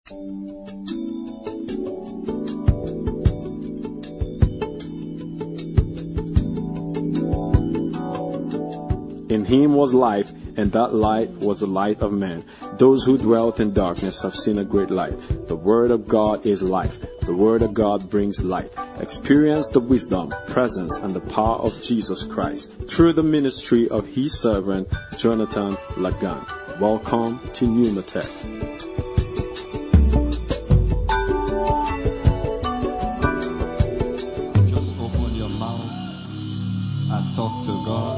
In him was life, and that light was the light of men. Those who dwelt in darkness have seen a great light. The Word of God is life. The Word of God brings light. Experience the wisdom, presence, and the power of Jesus Christ through the ministry of His servant, Jonathan Lagan. Welcome to Pneumatech. Just open your mouth and talk to God.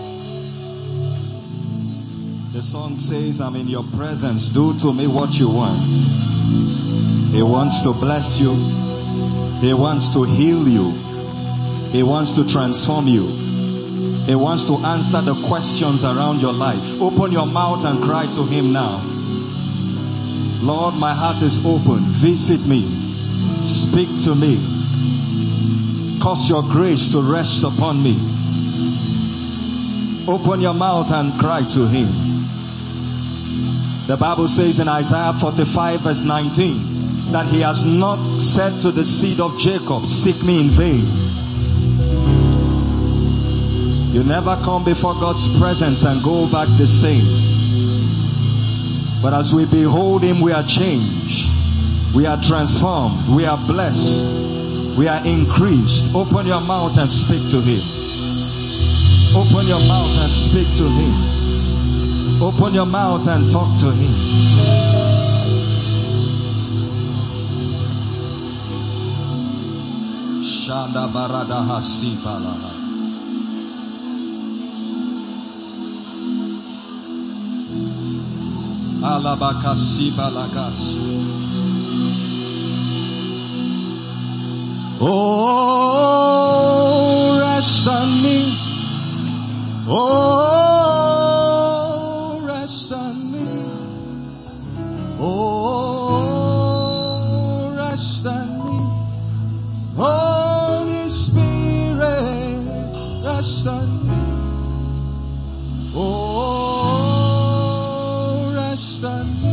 The song says, I'm in your presence, do to me what you want. He wants to bless you. He wants to heal you. He wants to transform you. He wants to answer the questions around your life. Open your mouth and cry to Him now. Lord, my heart is open. Visit me. Speak to me. Cause your grace to rest upon me. Open your mouth and cry to Him. The Bible says in Isaiah 45 verse 19 that He has not said to the seed of Jacob, seek me in vain. You never come before God's presence and go back the same. But as we behold Him, we are changed. We are transformed. We are blessed. We are increased. Open your mouth and speak to Him. Open your mouth and speak to Him. Open your mouth and talk to Him. Shanda barada hasipala. Alabakasi balakas. Oh, rest on me. Oh, rest on me. Oh, rest on me. Holy Spirit, rest on me. Oh, rest on me.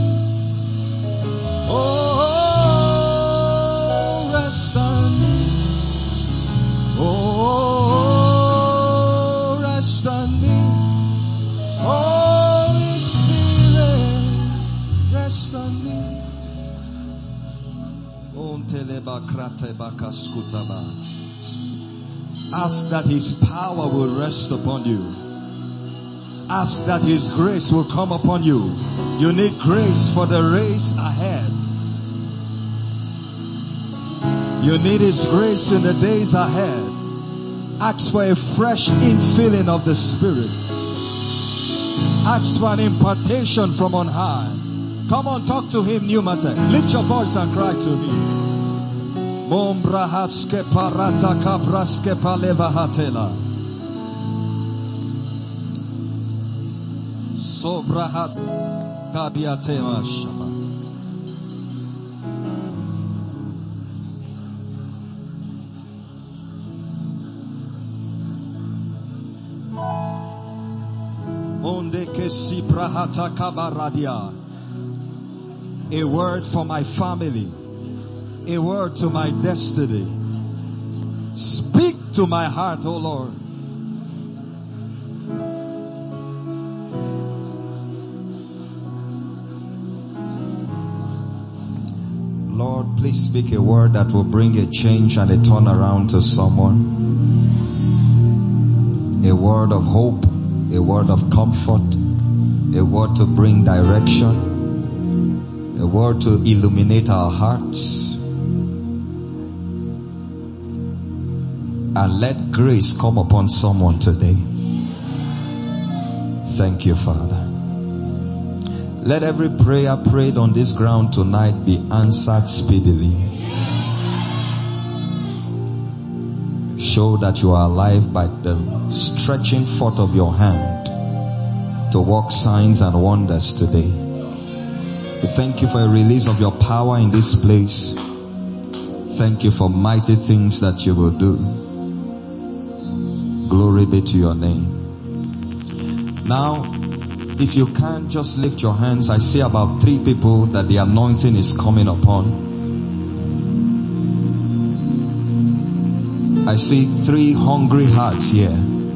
Oh, rest on me. Oh, rest on me. Holy Spirit, rest on me. Ask that His power will rest upon you. Ask that His grace will come upon you. You need grace for the race ahead. You need His grace in the days ahead. Ask for a fresh infilling of the Spirit. Ask for an impartation from on high. Come on, talk to Him, Pneumatech. Lift your voice and cry to Him. Mombrahaske parata kabraske palevahatela. Sobrahat kadiatema shaba. Onde ke si brahata kabaradia. A word for my family. A word to my destiny. Speak to my heart, O Lord. Lord, please speak a word that will bring a change and a turnaround to someone. A word of hope, a word of comfort, a word to bring direction, a word to illuminate our hearts. And let grace come upon someone today. Thank you, Father. Let every prayer prayed on this ground tonight be answered speedily. Show that you are alive by the stretching forth of your hand to work signs and wonders today. We thank you for a release of your power in this place. Thank you for mighty things that you will do. Glory be to your name. Now, If you can, just lift your hands. I see about 3 people that the anointing is coming upon. I see 3 hungry hearts here.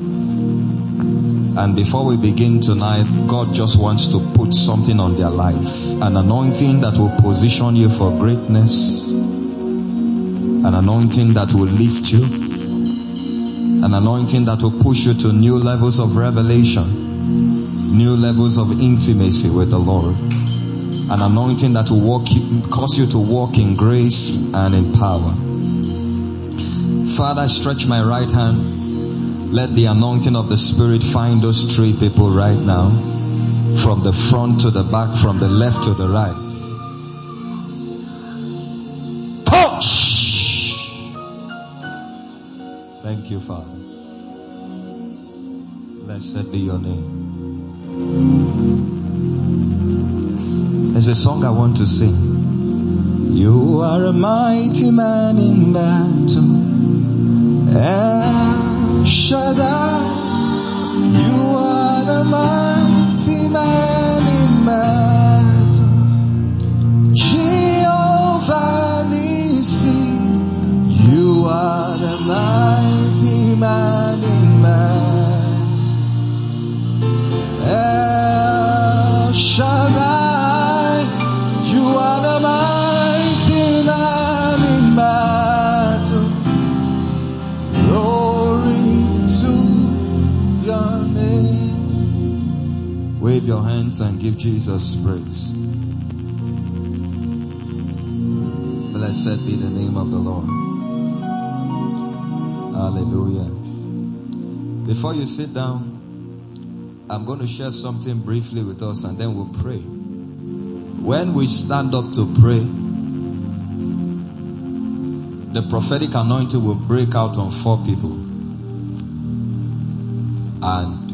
And before we begin tonight, God just wants to put something on their life. An anointing that will position you for greatness. An anointing that will lift you. An anointing that will push you to new levels of revelation. New levels of intimacy with the Lord. An anointing that will cause you to walk in grace and in power. Father, I stretch my right hand. Let the anointing of the Spirit find those 3 people right now. From the front to the back, from the left to the right. Touch! Thank you, Father. Blessed be your name. There's a song I want to sing. You are a mighty man in battle. El Shaddai. You are the mighty man in battle. Jehovah Nissi. You are the mighty man in battle. El Shaddai, you are the mighty man in battle. Glory to your name. Wave your hands and give Jesus praise. Blessed be the name of the Lord. Hallelujah. Before you sit down, I'm going to share something briefly with us and then we'll pray. When we stand up to pray, the prophetic anointing will break out on 4 people. And,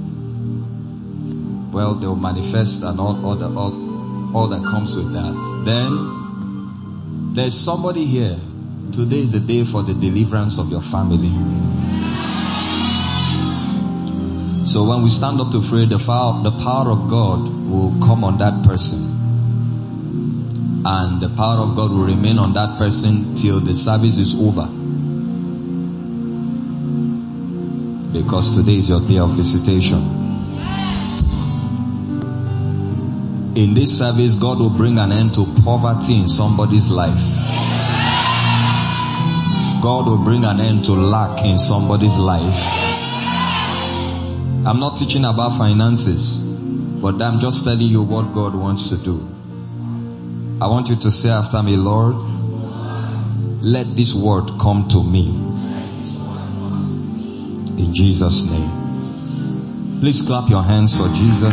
well, they'll manifest and all that comes with that. Then, there's somebody here. Today is the day for the deliverance of your family. So when we stand up to pray, the power of God will come on that person. And the power of God will remain on that person till the service is over. Because today is your day of visitation. In this service, God will bring an end to poverty in somebody's life. God will bring an end to lack in somebody's life. I'm not teaching about finances, but I'm just telling you what God wants to do. I want you to say after me, Lord, let this word come to me. In Jesus' name. Please clap your hands for Jesus.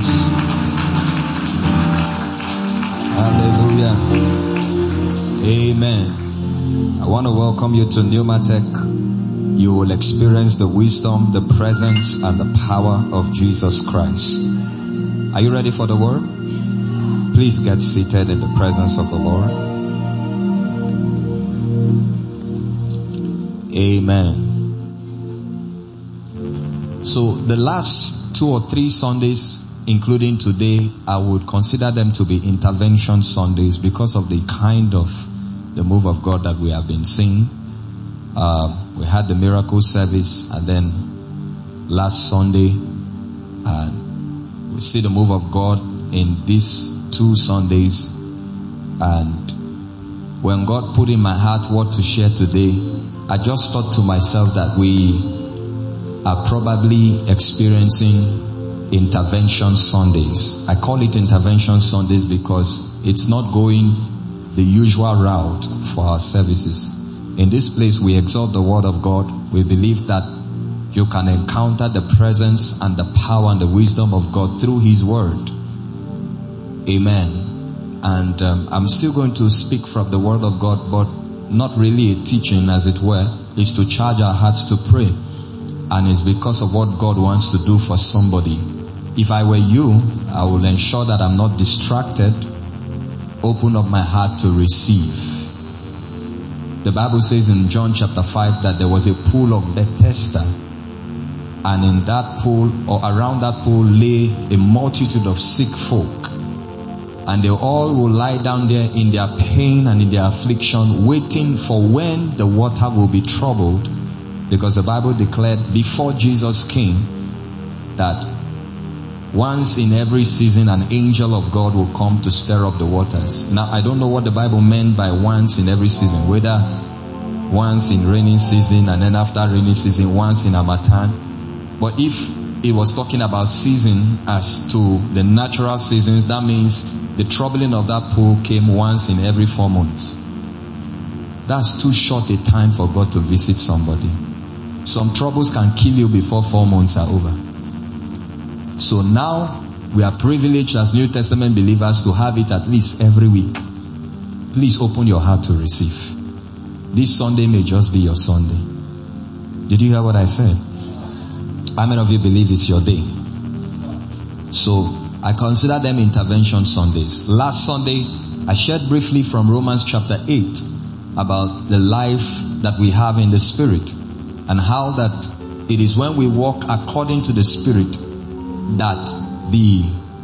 Hallelujah. Amen. I want to welcome you to Pneumatech. You will experience the wisdom, the presence, and the power of Jesus Christ. Are you ready for the word? Please get seated in the presence of the Lord. Amen. So the last 2 or 3 Sundays, including today, I would consider them to be intervention Sundays because of the kind of the move of God that we have been seeing. We had the miracle service, and then last Sunday, we see the move of God in these 2 Sundays. And when God put in my heart what to share today, I just thought to myself that we are probably experiencing intervention Sundays. I call it intervention Sundays because it's not going the usual route for our services. In this place, we exalt the word of God. We believe that you can encounter the presence and the power and the wisdom of God through His word. Amen. And I'm still going to speak from the word of God, but not really a teaching, as it were. It's to charge our hearts to pray. And it's because of what God wants to do for somebody. If I were you, I will ensure that I'm not distracted. Open up my heart to receive. The Bible says in John chapter 5 that there was a pool of Bethesda And in that pool, or around that pool, lay a multitude of sick folk. And they all will lie down there in their pain and in their affliction, waiting for when the water will be troubled. Because the Bible declared before Jesus came that once in every season an angel of God will come to stir up the waters. Now, I don't know what the Bible meant by once in every season, whether once in rainy season and then after rainy season, once in Harmattan. But if it was talking about season as to the natural seasons, that means the troubling of that pool came once in every 4 months. That's too short a time for God to visit somebody. Some troubles can kill you before 4 months are over. So now we are privileged as New Testament believers to have it at least every week. Please open your heart to receive. This Sunday may just be your Sunday. Did you hear what I said? How many of you believe it's your day? So I consider them intervention Sundays. Last Sunday, I shared briefly from Romans chapter 8 about the life that we have in the Spirit, and how that it is when we walk according to the Spirit that the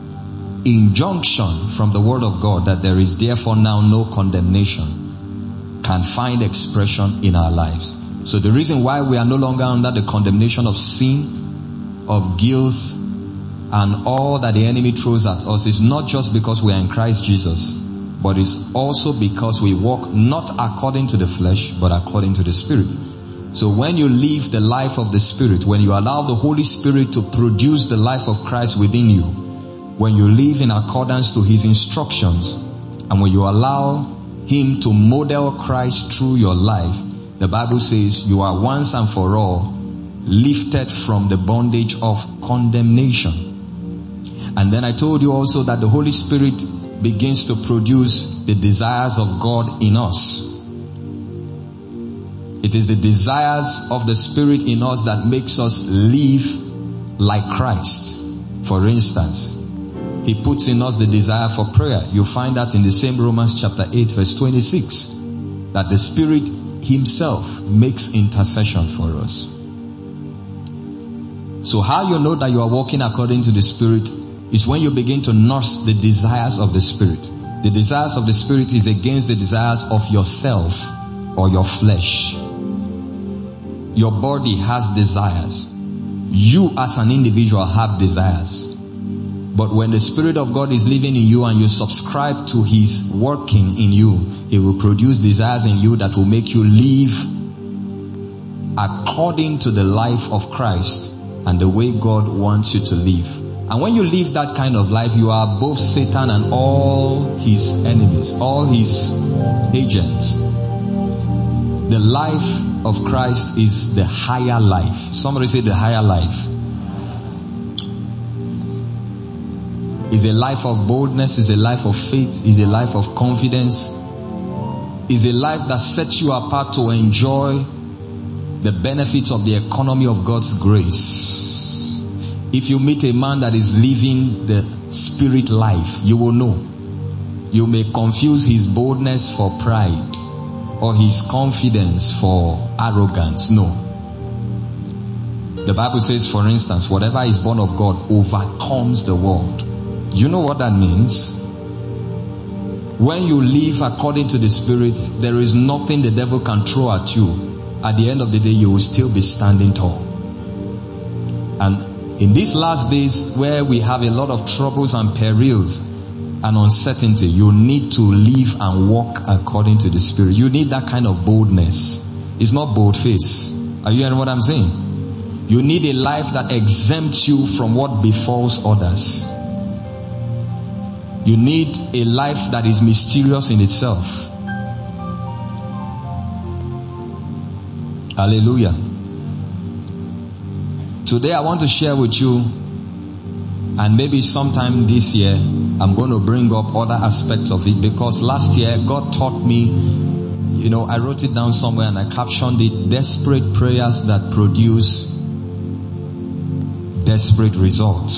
injunction from the Word of God that there is therefore now no condemnation can find expression in our lives. So the reason why we are no longer under the condemnation of sin, of guilt, and all that the enemy throws at us is not just because we are in Christ Jesus, but it's also because we walk not according to the flesh, but according to the Spirit. So when you live the life of the Spirit, when you allow the Holy Spirit to produce the life of Christ within you, when you live in accordance to His instructions, and when you allow Him to model Christ through your life, the Bible says you are once and for all lifted from the bondage of condemnation. And then I told you also that the Holy Spirit begins to produce the desires of God in us. It is the desires of the Spirit in us that makes us live like Christ. For instance, He puts in us the desire for prayer. You find that in the same Romans chapter 8 verse 26. That the Spirit Himself makes intercession for us. So how you know that you are walking according to the Spirit is when you begin to nurse the desires of the Spirit. The desires of the Spirit is against the desires of yourself or your flesh. Your body has desires. You as an individual have desires. But when the Spirit of God is living in you and you subscribe to His working in you, He will produce desires in you that will make you live according to the life of Christ and the way God wants you to live. And when you live that kind of life, you are both Satan and all his enemies, all his agents. The life of Christ is the higher life. Somebody say the higher life. Is a life of boldness, is a life of faith, is a life of confidence, is a life that sets you apart to enjoy the benefits of the economy of God's grace. If you meet a man that is living the Spirit life, you will know. You may confuse his boldness for pride or his confidence for arrogance. No. The Bible says, for instance, whatever is born of God overcomes the world. You know what that means? When you live according to the Spirit, there is nothing the devil can throw at you. At the end of the day, you will still be standing tall. And in these last days where we have a lot of troubles and perils and uncertainty, you need to live and walk according to the Spirit. You need that kind of boldness. It's not bold face. Are you hearing what I'm saying? You need a life that exempts you from what befalls others. You need a life that is mysterious in itself. Hallelujah. Today I want to share with you, and maybe sometime this year I'm going to bring up other aspects of it, because last year God taught me, I wrote it down somewhere and I captioned it, desperate prayers that produce desperate results.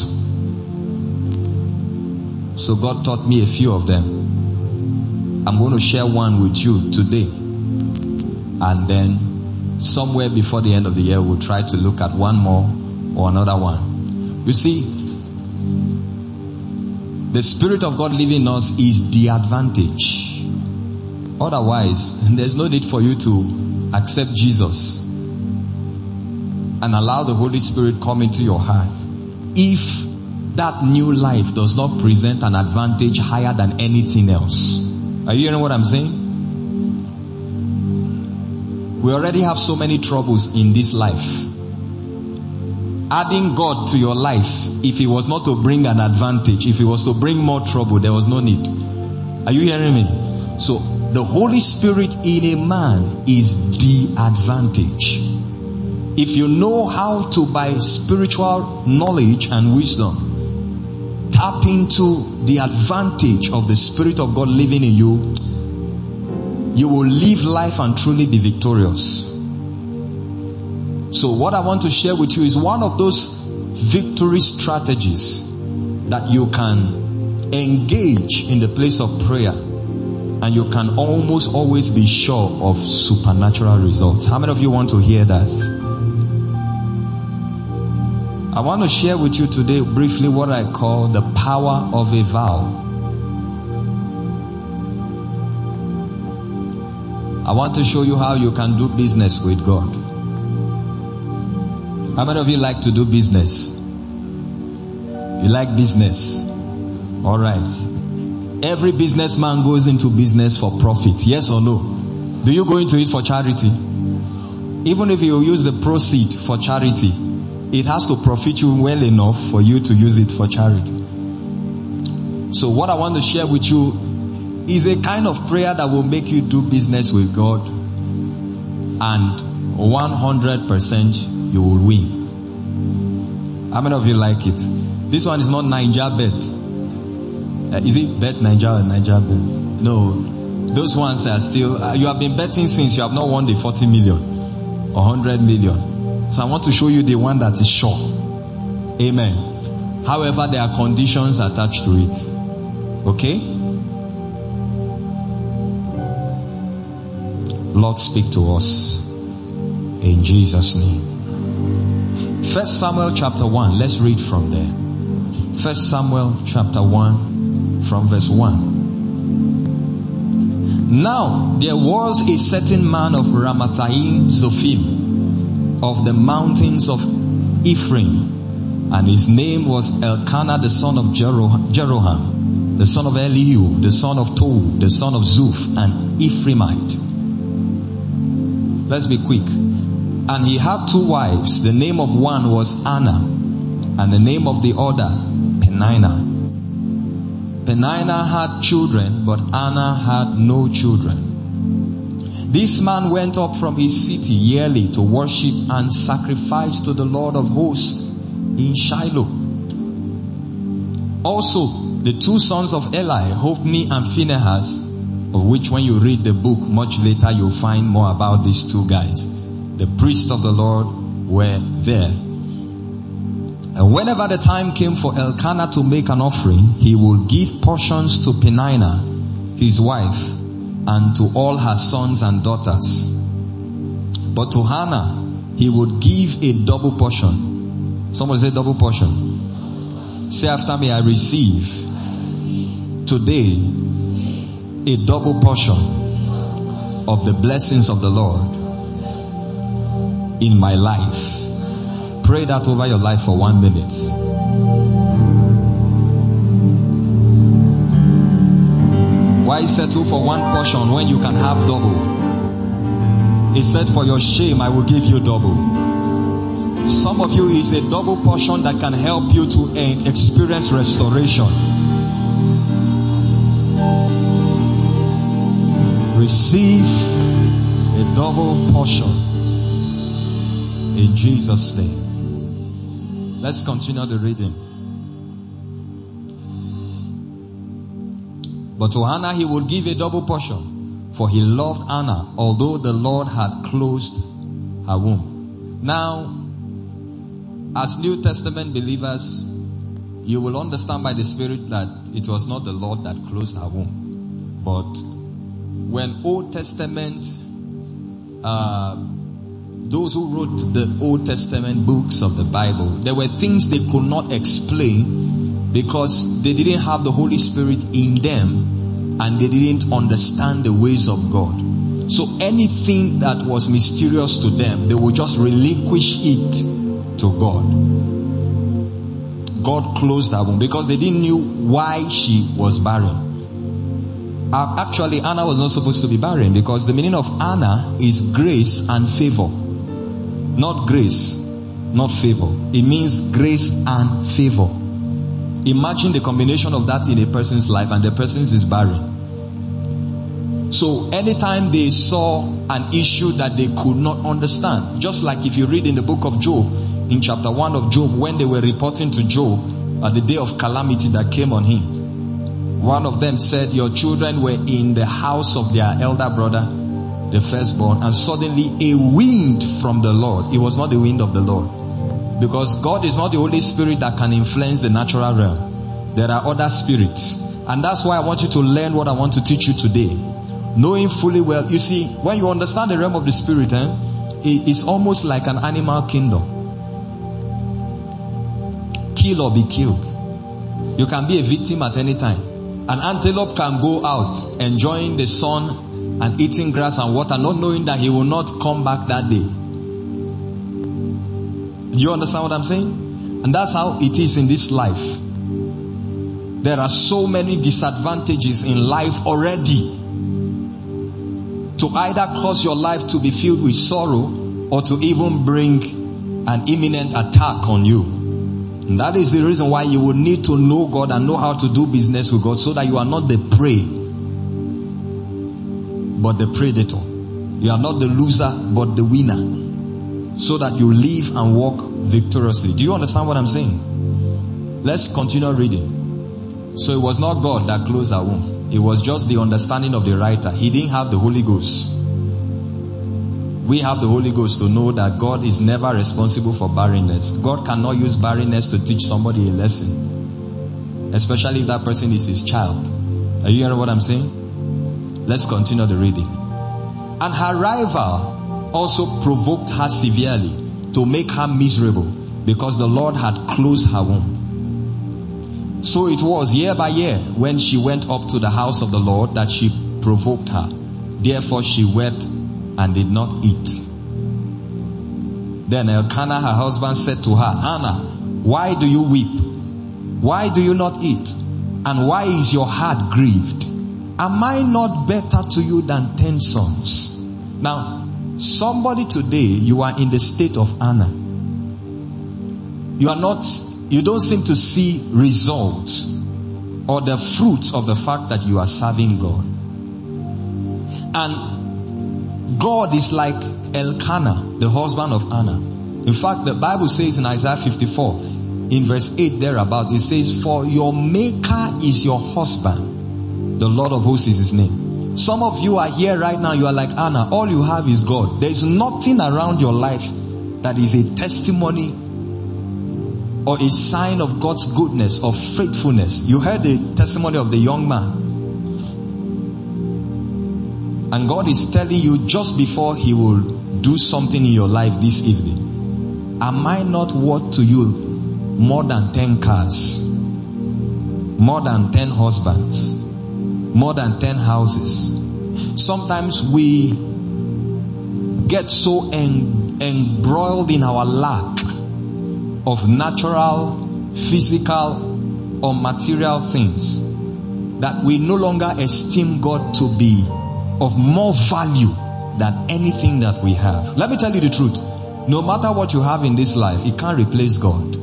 So God taught me a few of them. I'm going to share one with you today. And then somewhere before the end of the year, we'll try to look at one more or another one. You see, the Spirit of God living in us is the advantage. Otherwise, there's no need for you to accept Jesus and allow the Holy Spirit come into your heart if that new life does not present an advantage higher than anything else. Are you hearing what I'm saying? We already have so many troubles in this life. Adding God to your life, if it was not to bring an advantage, if it was to bring more trouble, there was no need. Are you hearing me? So, the Holy Spirit in a man is the advantage. If you know how to, by spiritual knowledge and wisdom, tap into the advantage of the Spirit of God living in you, you will live life and truly be victorious. So what I want to share with you is one of those victory strategies that you can engage in the place of prayer, and you can almost always be sure of supernatural results. How many of you want to hear that? I want to share with you today briefly what I call the power of a vow. I want to show you how you can do business with God. How many of you like to do business? You like business? Alright. Every businessman goes into business for profit. Yes or no? Do you go into it for charity? Even if you use the proceed for charity, it has to profit you well enough for you to use it for charity. So what I want to share with you is a kind of prayer that will make you do business with God, and 100% you will win. How many of you like it? This one is not Naija Bet. Is it Bet Naija or Naija Bet? No. Those ones are still, you have been betting since you have not won the 40 million or 100 million. So I want to show you the one that is sure. Amen. However, there are conditions attached to it. Okay? Lord, speak to us in Jesus' name. 1 Samuel chapter 1. Let's read from there. 1 Samuel chapter 1 from verse 1. Now there was a certain man of Ramathaim Zophim, of the mountains of Ephraim, and his name was Elkanah the son of Jeroham, the son of Elihu, the son of Tohu, the son of Zuph, an Ephraimite. Let's be quick. And he had two wives. The name of one was Anna, and the name of the other Peninnah. Peninnah had children, but Anna had no children. This man went up from his city yearly to worship and sacrifice to the Lord of hosts in Shiloh. Also, the two sons of Eli, Hophni and Phinehas, of which when you read the book much later you'll find more about these two guys. The priests of the Lord were there. And whenever the time came for Elkanah to make an offering, he would give portions to Peninnah, his wife, and to all her sons and daughters. But to Hannah, he would give a double portion. Someone say double portion. Say after me, I receive today a double portion of the blessings of the Lord in my life. Pray that over your life for 1 minute. Why settle for one portion when you can have double? He said, for your shame I will give you double. Some of you is a double portion that can help you to experience restoration. Receive a double portion in Jesus' name. Let's continue the reading. But to Hannah he would give a double portion, for he loved Anna, although the Lord had closed her womb. Now, as New Testament believers, you will understand by the Spirit that it was not the Lord that closed her womb. But when Old Testament those who wrote the Old Testament books of the Bible, there were things they could not explain because they didn't have the Holy Spirit in them and they didn't understand the ways of God. So anything that was mysterious to them, they would just relinquish it to God. God closed her womb because they didn't know why she was barren. Actually, Anna was not supposed to be barren because the meaning of Anna is grace and favor. Not grace, not favor. It means grace and favor. Imagine the combination of that in a person's life and the person is barren. So anytime they saw an issue that they could not understand, just like if you read in the book of Job, in chapter 1 of Job, when they were reporting to Job at the day of calamity that came on him, one of them said, your children were in the house of their elder brother, the firstborn, and suddenly a wind from the Lord. It was not the wind of the Lord, because God is not the Holy Spirit that can influence the natural realm. There are other spirits, and that's why I want you to learn what I want to teach you today. Knowing fully well, you see, when you understand the realm of the spirit, it's almost like an animal kingdom. Kill or be killed. You can be a victim at any time. An antelope can go out enjoying the sun and eating grass and water, not knowing that he will not come back that day. Do you understand what I'm saying? And that's how it is in this life. There are so many disadvantages in life already to either cause your life to be filled with sorrow or to even bring an imminent attack on you. And that is the reason why you would need to know God and know how to do business with God, so that you are not the prey, but the predator. You are not the loser, but the winner, so that you live and walk victoriously. Do you understand what I'm saying? Let's continue reading. So it was not God that closed her womb. It was just the understanding of the writer. He didn't have the Holy Ghost. We have the Holy Ghost to know that God is never responsible for barrenness. God cannot use barrenness to teach somebody a lesson, especially if that person is his child. Are you hearing what I'm saying? Let's continue the reading. And her rival also provoked her severely to make her miserable, because the Lord had closed her womb. So it was year by year when she went up to the house of the Lord that she provoked her. Therefore she wept and did not eat. Then Elkanah her husband said to her, Anna, why do you weep? Why do you not eat? And why is your heart grieved? Am I not better to you than 10 sons? Now, somebody today, you are in the state of Anna. You don't seem to see results or the fruits of the fact that you are serving God. And God is like Elkanah, the husband of Anna. In fact, the Bible says in Isaiah 54, in verse 8 thereabout, it says, for your maker is your husband. The Lord of hosts is his name. Some of you are here right now, you are like Anna. All you have is God. There is nothing around your life that is a testimony or a sign of God's goodness, of faithfulness. You heard the testimony of the young man. And God is telling you just before he will do something in your life this evening, am I not worth to you more than 10 cars, more than 10 husbands, more than 10 houses? Sometimes we get so embroiled in our lack of natural, physical, or material things that we no longer esteem God to be of more value than anything that we have. Let me tell you the truth. No matter what you have in this life, it can't replace God.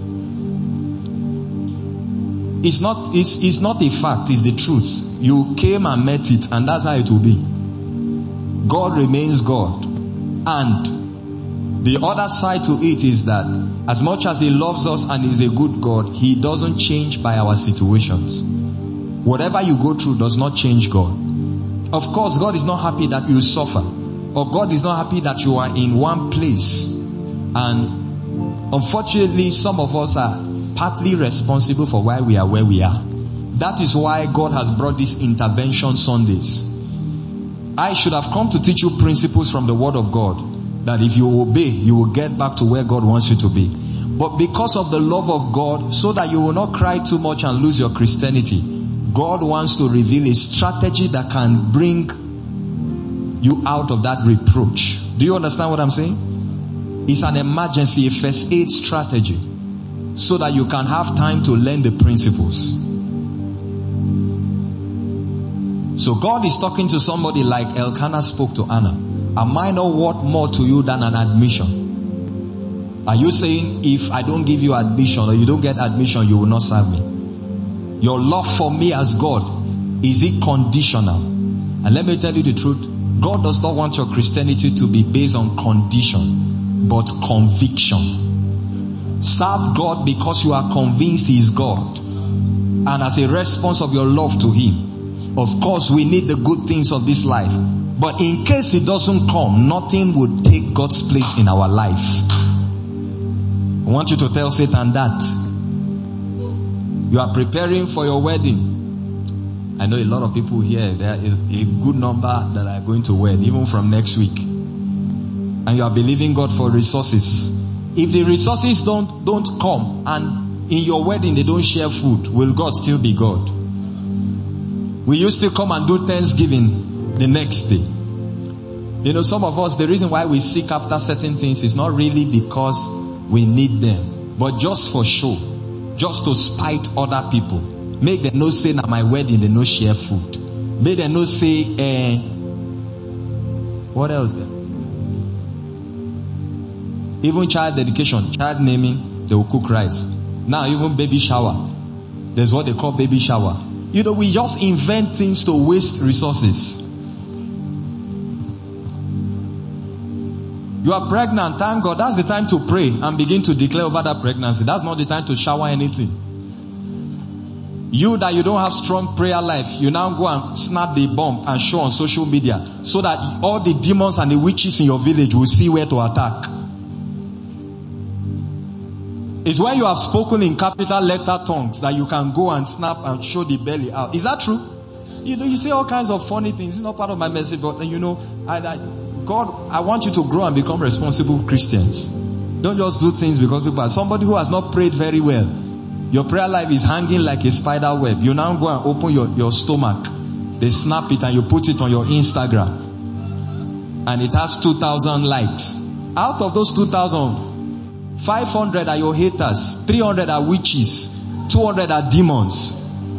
It's not a fact, it's the truth. You came and met it, and that's how it will be. God remains God. And the other side to it is that as much as he loves us and is a good God, he doesn't change by our situations. Whatever you go through does not change God. Of course, God is not happy that you suffer, or God is not happy that you are in one place. And unfortunately, some of us are partly responsible for why we are where we are. That is why God has brought these intervention Sundays. I should have come to teach you principles from the Word of God, that if you obey, you will get back to where God wants you to be. But because of the love of God, so that you will not cry too much and lose your Christianity, God wants to reveal a strategy that can bring you out of that reproach. Do you understand what I'm saying? It's an emergency, a first aid strategy, so that you can have time to learn the principles. So God is talking to somebody like Elkanah spoke to Anna. Am I not worth more to you than an admission? Are you saying if I don't give you admission or you don't get admission, you will not serve me? Your love for me as God, is it conditional? And let me tell you the truth. God does not want your Christianity to be based on condition, but conviction. Serve God because you are convinced He is God. And as a response of your love to Him, of course we need the good things of this life. But in case it doesn't come, nothing would take God's place in our life. I want you to tell Satan that. You are preparing for your wedding. I know a lot of people here, there are a good number that are going to wed, even from next week. And you are believing God for resources. If the resources don't come, and in your wedding they don't share food, will God still be God? Will you still come and do Thanksgiving the next day? You know, some of us, the reason why we seek after certain things is not really because we need them, but just for show, just to spite other people. Make them no say na my wedding they no share food. Make them no say what else there? Even child dedication, child naming, they will cook rice. Now even baby shower, there's what they call baby shower. You know, we just invent things to waste resources. You are pregnant, thank God. That's the time to pray and begin to declare over that pregnancy. That's not the time to shower anything. You that you don't have strong prayer life, you now go and snap the bomb and show on social media so that all the demons and the witches in your village will see where to attack. It's when you have spoken in capital letter tongues that you can go and snap and show the belly out. Is that true? You know, you say all kinds of funny things. It's not part of my message, but you know, God, I want you to grow and become responsible Christians. Don't just do things because people are. Somebody who has not prayed very well, your prayer life is hanging like a spider web. You now go and open your stomach. They snap it and you put it on your Instagram. And it has 2,000 likes. Out of those 2,000, 500 are your haters, 300 are witches, 200 are demons.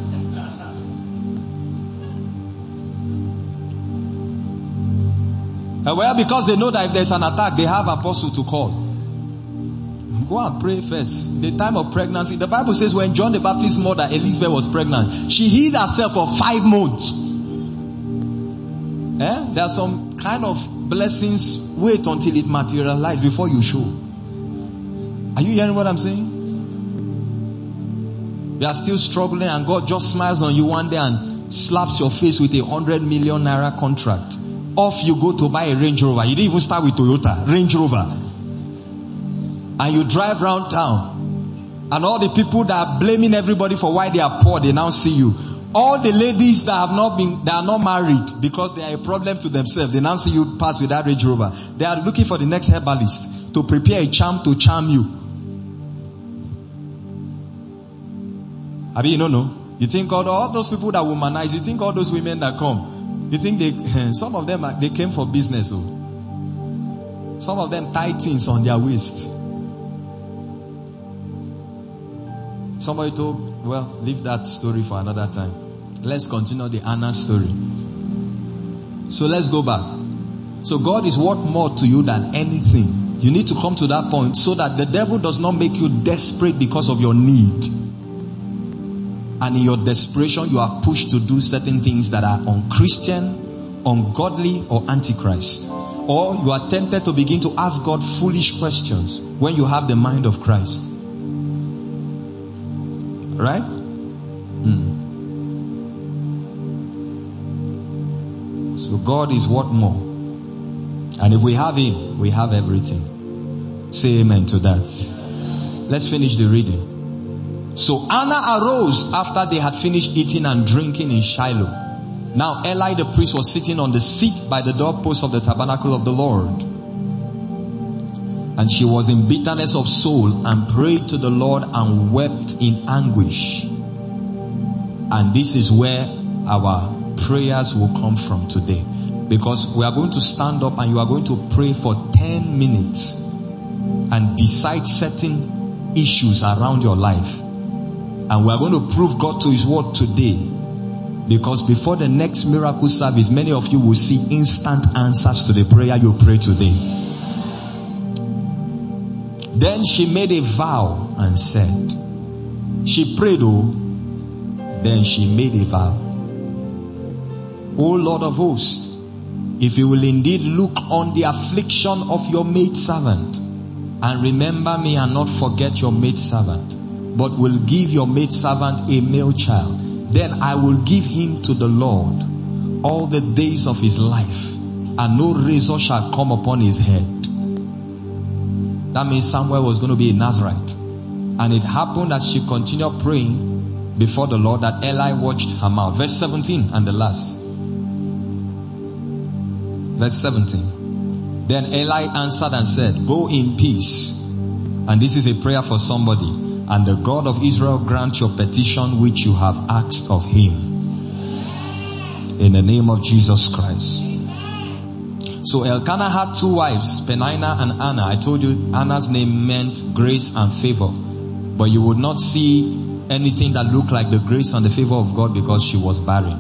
Well, because they know that if there's an attack, they have apostle to call. Go and pray first. The time of pregnancy, the Bible says when John the Baptist's mother Elizabeth was pregnant, she hid herself for 5 months. There are some kind of blessings. Wait until it materializes before you show. Are you hearing what I'm saying? You are still struggling and God just smiles on you one day and slaps your face with 100 million naira contract. Off you go to buy a Range Rover. You didn't even start with Toyota. Range Rover. And you drive around town. And all the people that are blaming everybody for why they are poor, they now see you. All the ladies that are not married because they are a problem to themselves, they now see you pass with that Range Rover. They are looking for the next herbalist to prepare a charm to charm you. I mean, you know. You think all those people that womanize, you think all those women that come, you think some of them, they came for business. Some of them tie things on their waist. Somebody told, well, leave that story for another time. Let's continue the Anna story. So let's go back. So God is worth more to you than anything. You need to come to that point so that the devil does not make you desperate because of your need. And in your desperation, you are pushed to do certain things that are unchristian, ungodly, or antichrist. Or you are tempted to begin to ask God foolish questions when you have the mind of Christ. Right? So God is what more. And if we have Him, we have everything. Say amen to that. Let's finish the reading. So Anna arose after they had finished eating and drinking in Shiloh. Now Eli the priest was sitting on the seat by the doorpost of the tabernacle of the Lord. And she was in bitterness of soul and prayed to the Lord and wept in anguish. And this is where our prayers will come from today. Because we are going to stand up and you are going to pray for 10 minutes and decide certain issues around your life. And we are going to prove God to His word today. Because before the next miracle service, many of you will see instant answers to the prayer you pray today. Then she made a vow and said, she prayed, then she made a vow. O Lord of hosts, if you will indeed look on the affliction of your maidservant, and remember me and not forget your maidservant, but will give your maidservant a male child, then I will give him to the Lord all the days of his life, and no razor shall come upon his head. That means Samuel was going to be a Nazarite. And it happened as she continued praying before the Lord that Eli watched her mouth. Verse 17 and the last. Verse 17. Then Eli answered and said, go in peace. And this is a prayer for somebody. And the God of Israel grant your petition which you have asked of him. In the name of Jesus Christ. So Elkanah had two wives, Peninnah and Anna. I told you Anna's name meant grace and favor. But you would not see anything that looked like the grace and the favor of God because she was barren.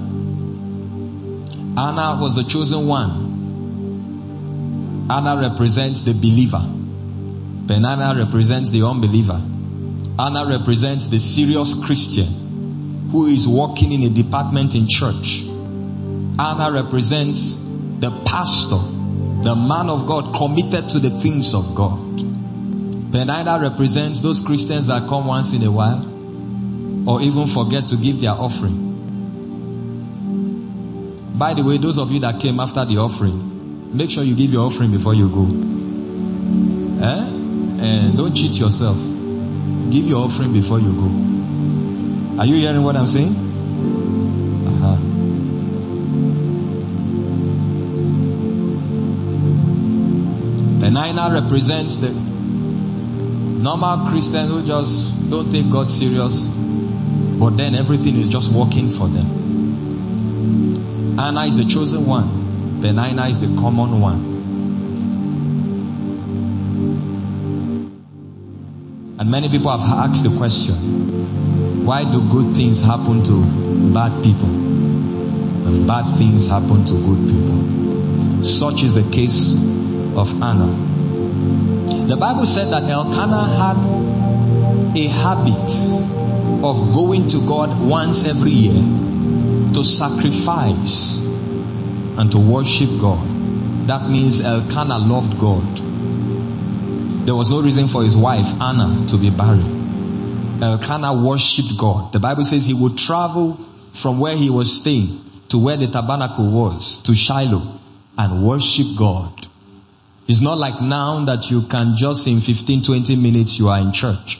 Anna was the chosen one. Anna represents the believer. Peninnah represents the unbeliever. Anna represents the serious Christian who is working in a department in church. Anna represents the pastor, the man of God committed to the things of God. Peninnah represents those Christians that come once in a while or even forget to give their offering. By the way, those of you that came after the offering, make sure you give your offering before you go. And don't cheat yourself. Give your offering before you go. Are you hearing what I'm saying? Peninnah represents the normal Christian who just don't take God serious, but then everything is just working for them. Anna is the chosen one. Peninnah is the common one. And many people have asked the question, why do good things happen to bad people and bad things happen to good people? Such is the case of Anna. The Bible said that Elkanah had a habit of going to God once every year to sacrifice and to worship God. That means Elkanah loved God. There was no reason for his wife Anna to be barren. Elkanah worshipped God. The Bible says he would travel from where he was staying to where the tabernacle was, to Shiloh, and worship God. It's not like now that you can just in 15-20 minutes you are in church.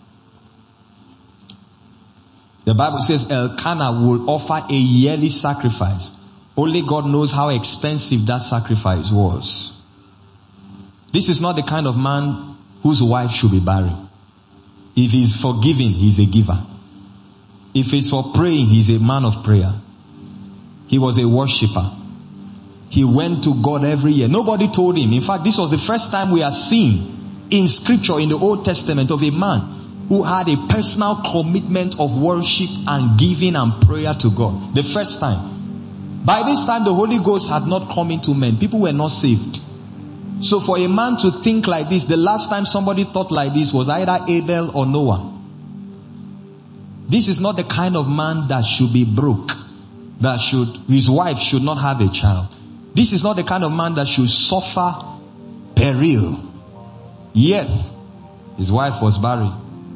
The Bible says Elkanah will offer a yearly sacrifice. Only God knows how expensive that sacrifice was. This is not the kind of man whose wife should be barren. If he's forgiving, he's a giver. If it's for praying, he's a man of prayer. He was a worshipper. He went to God every year. Nobody told him. In fact, this was the first time we are seeing in scripture in the Old Testament of a man who had a personal commitment of worship and giving and prayer to God. The first time. By this time, the Holy Ghost had not come into men. People were not saved. So for a man to think like this, the last time somebody thought like this was either Abel or Noah. This is not the kind of man that should be broke. His wife should not have a child. This is not the kind of man that should suffer peril. Yet, his wife was barren.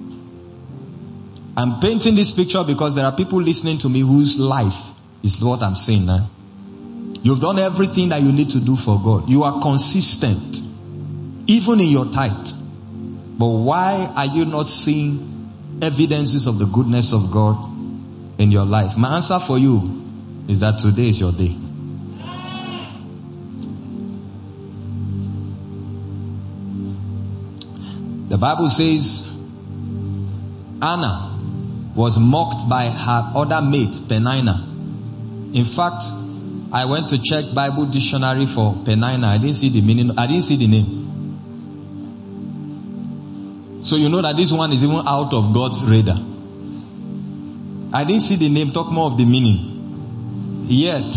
I'm painting this picture because there are people listening to me whose life is what I'm saying now. You've done everything that you need to do for God. You are consistent, even in your tithe. But why are you not seeing evidences of the goodness of God in your life? My answer for you is that today is your day. The Bible says Anna was mocked by her other mate, Penina. In fact, I went to check Bible dictionary for Penina. I didn't see the meaning. I didn't see the name. So you know that this one is even out of God's radar. I didn't see the name, talk more of the meaning. Yet,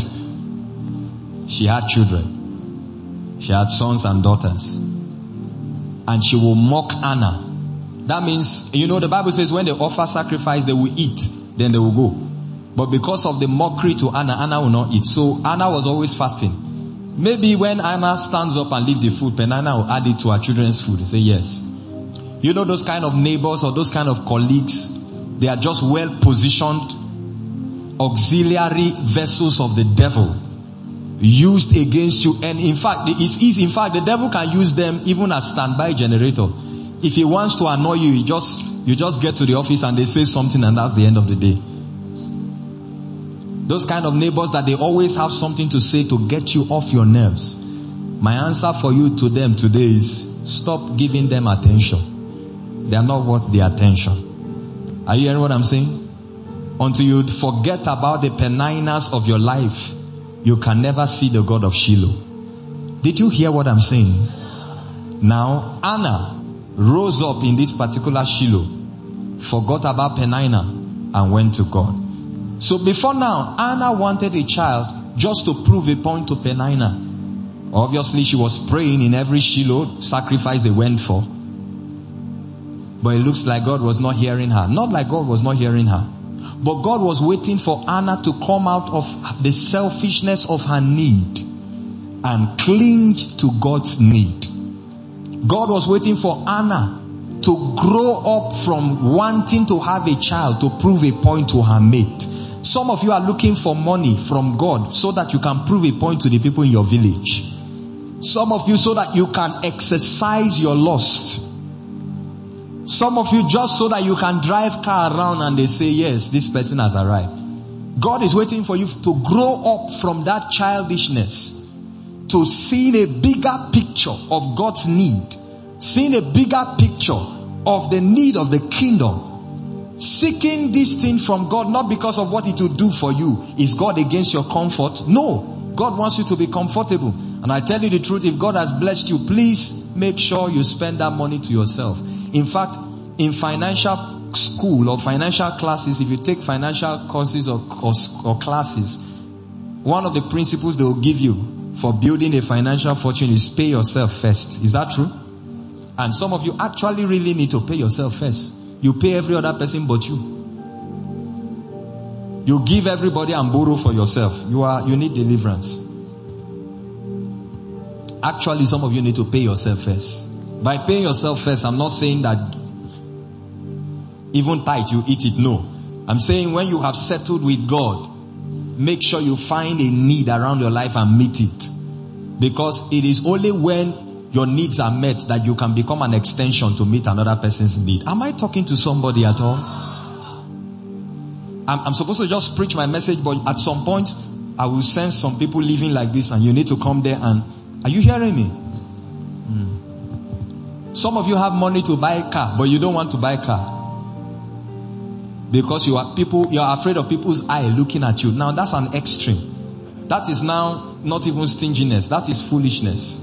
she had children. She had sons and daughters. And she will mock Anna. That means, you know, the Bible says when they offer sacrifice, they will eat. Then they will go. But because of the mockery to Anna, Anna will not eat. So Anna was always fasting. Maybe when Anna stands up and leave the food, Penina will add it to her children's food and say yes. You know those kind of neighbors or those kind of colleagues, they are just well positioned auxiliary vessels of the devil used against you. And in fact, it's easy. In fact, the devil can use them even as standby generator. If he wants to annoy you, you just get to the office and they say something and that's the end of the day. Those kind of neighbors that they always have something to say to get you off your nerves. My answer for you to them today is stop giving them attention. They are not worth the attention. Are you hearing what I'm saying? Until you forget about the Peninas of your life, you can never see the God of Shiloh. Did you hear what I'm saying? Now, Anna rose up in this particular Shiloh, forgot about Penina, and went to God. So before now, Anna wanted a child just to prove a point to Penina. Obviously, she was praying in every Shiloh sacrifice they went for. But it looks like God was not hearing her. Not like God was not hearing her. But God was waiting for Anna to come out of the selfishness of her need and cling to God's need. God was waiting for Anna to grow up from wanting to have a child to prove a point to her mate. Some of you are looking for money from God so that you can prove a point to the people in your village. Some of you so that you can exercise your lust. Some of you just so that you can drive car around and they say, yes, this person has arrived. God is waiting for you to grow up from that childishness to seeing a bigger picture of God's need. Seeing a bigger picture of the need of the kingdom. Seeking this thing from God, not because of what it will do for you. Is God against your comfort? No. God wants you to be comfortable. And I tell you the truth, if God has blessed you, please make sure you spend that money to yourself. In fact, in financial school or financial classes, if you take financial courses or classes, one of the principles they will give you for building a financial fortune is pay yourself first. Is that true? And some of you actually really need to pay yourself first. You pay every other person but you. You give everybody and borrow for yourself. You need deliverance. Actually, some of you need to pay yourself first. By paying yourself first, I'm not saying that even tithe you eat it. No. I'm saying when you have settled with God, make sure you find a need around your life and meet it. Because it is only when your needs are met that you can become an extension to meet another person's need. Am I talking to somebody at all? I'm supposed to just preach my message, but at some point I will sense some people living like this and you need to come there and... Are you hearing me? Some of you have money to buy a car, but you don't want to buy a car. Because you are afraid of people's eye looking at you. Now that's an extreme. That is now not even stinginess. That is foolishness.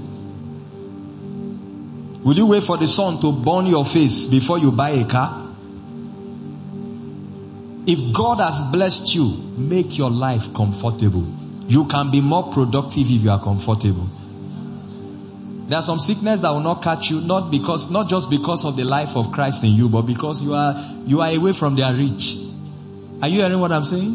Will you wait for the sun to burn your face before you buy a car? If God has blessed you, make your life comfortable. You can be more productive if you are comfortable. There are some sickness that will not catch you, not just because of the life of Christ in you, but because you are away from their reach. Are you hearing what I'm saying?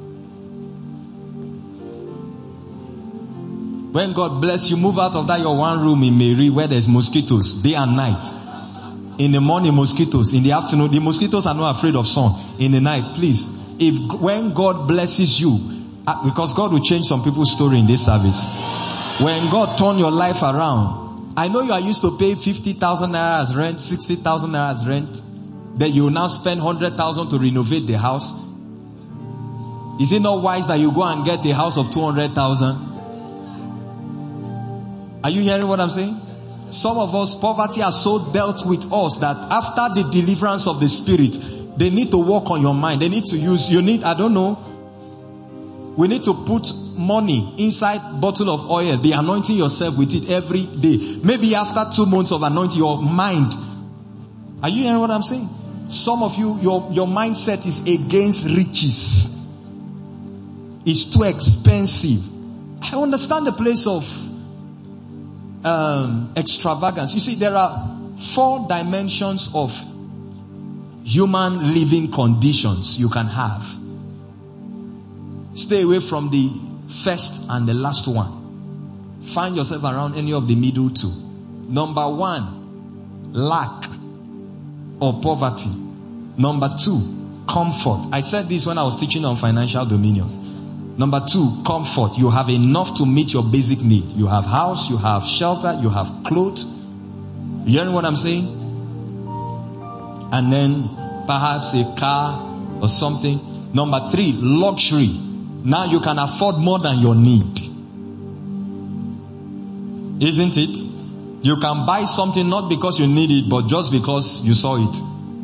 When God bless you, move out of that your one room in Mary where there's mosquitoes day and night. In the morning, mosquitoes. In the afternoon, the mosquitoes are not afraid of sun. In the night, please. When God blesses you, because God will change some people's story in this service. When God turn your life around, I know you are used to pay 50,000 naira as rent, 60,000 naira as rent. Then you will now spend 100,000 to renovate the house. Is it not wise that you go and get a house of 200,000? Are you hearing what I'm saying? Some of us, poverty has so dealt with us that after the deliverance of the Spirit, they need to work on your mind. They need to use, we need to put money inside bottle of oil. Be anointing yourself with it every day. Maybe after 2 months of anointing, your mind. Are you hearing what I'm saying? Some of you, your mindset is against riches. It's too expensive. I understand the place of extravagance. You see, there are 4 dimensions of human living conditions you can have. Stay away from the first and the last one. Find yourself around any of the middle 2. Number 1, lack or poverty. Number 2, comfort. I said this when I was teaching on financial dominion. Number 2, comfort. You have enough to meet your basic need. You have house, you have shelter, you have clothes. You hearing what I'm saying? And then perhaps a car or something. Number 3, luxury. Now you can afford more than your need. Isn't it? You can buy something not because you need it, but just because you saw it.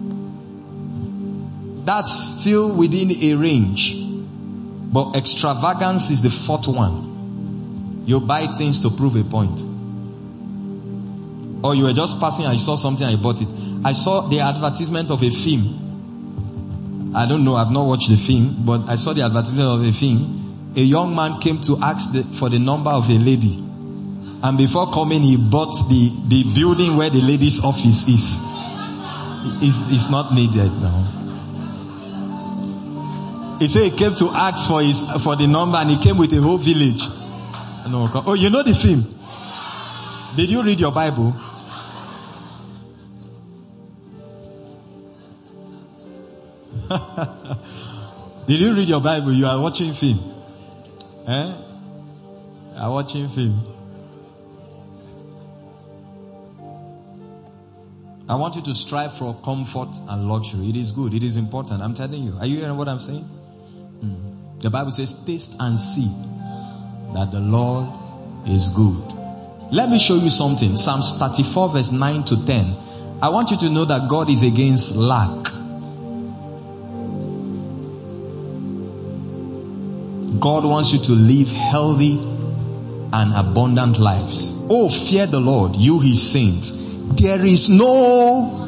That's still within a range. But extravagance is the 4th one. You buy things to prove a point. Or you were just passing and you saw something and you bought it. I saw the advertisement of a film. I don't know, I've not watched the film, but I saw the advertisement of a film. A young man came to ask for the number of a lady. And before coming, he bought the building where the lady's office is. It's not needed now. He said he came to ask for the number and he came with a whole village. No, oh, you know the film? Did you read your Bible? Did you read your Bible? You are watching film. You are watching film. I want you to strive for comfort and luxury. It is good. It is important. I'm telling you. Are you hearing what I'm saying? The Bible says, taste and see that the Lord is good. Let me show you something. Psalms 34 verse 9 to 10. I want you to know that God is against lack. God wants you to live healthy and abundant lives. Oh, fear the Lord, you his saints. There is no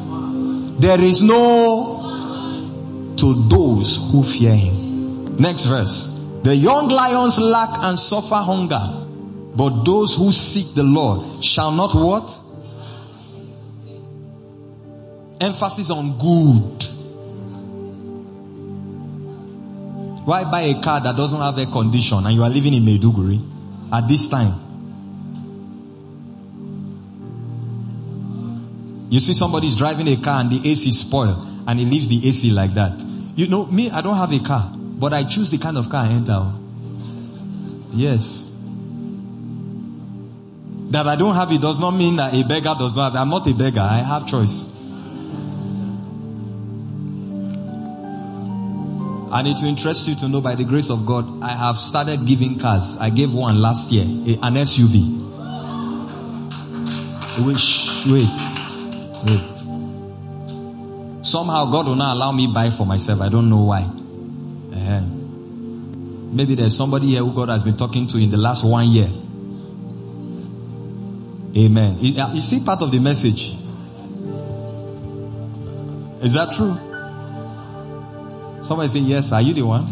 to those who fear him. Next verse. The young lions lack and suffer hunger, but those who seek the Lord shall not what? Emphasis on good. Why buy a car that doesn't have air condition and you are living in Maiduguri at this time? You see somebody's driving a car and the AC is spoiled and he leaves the AC like that. You know, me, I don't have a car, but I choose the kind of car I enter. Yes. That I don't have it does not mean that a beggar does not have it. I'm not a beggar. I have choice. And it will interest you to know, by the grace of God, I have started giving cars. I gave one last year, an SUV. Wait. Somehow God will not allow me buy for myself. I don't know why. Maybe there's somebody here who God has been talking to in the last 1 year. Amen. You see part of the message. Is that true? Somebody say, yes, are you the one?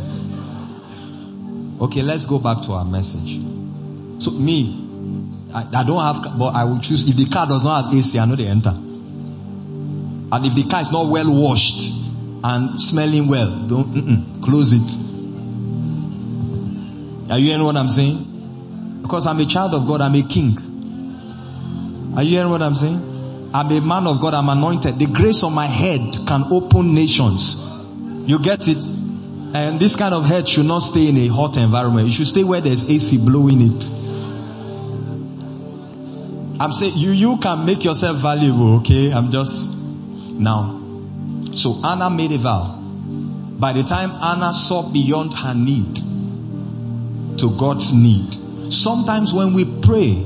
Okay, let's go back to our message. So me, I don't have, but I will choose. If the car does not have AC, I know they enter. And if the car is not well washed and smelling well, don't close it. Are you hearing what I'm saying? Because I'm a child of God, I'm a king. Are you hearing what I'm saying? I'm a man of God, I'm anointed. The grace on my head can open nations. You get it? And this kind of head should not stay in a hot environment. It should stay where there's AC blowing it. I'm saying you can make yourself valuable, okay? I'm just now. So Anna made a vow. By the time Anna saw beyond her need to God's need. Sometimes when we pray,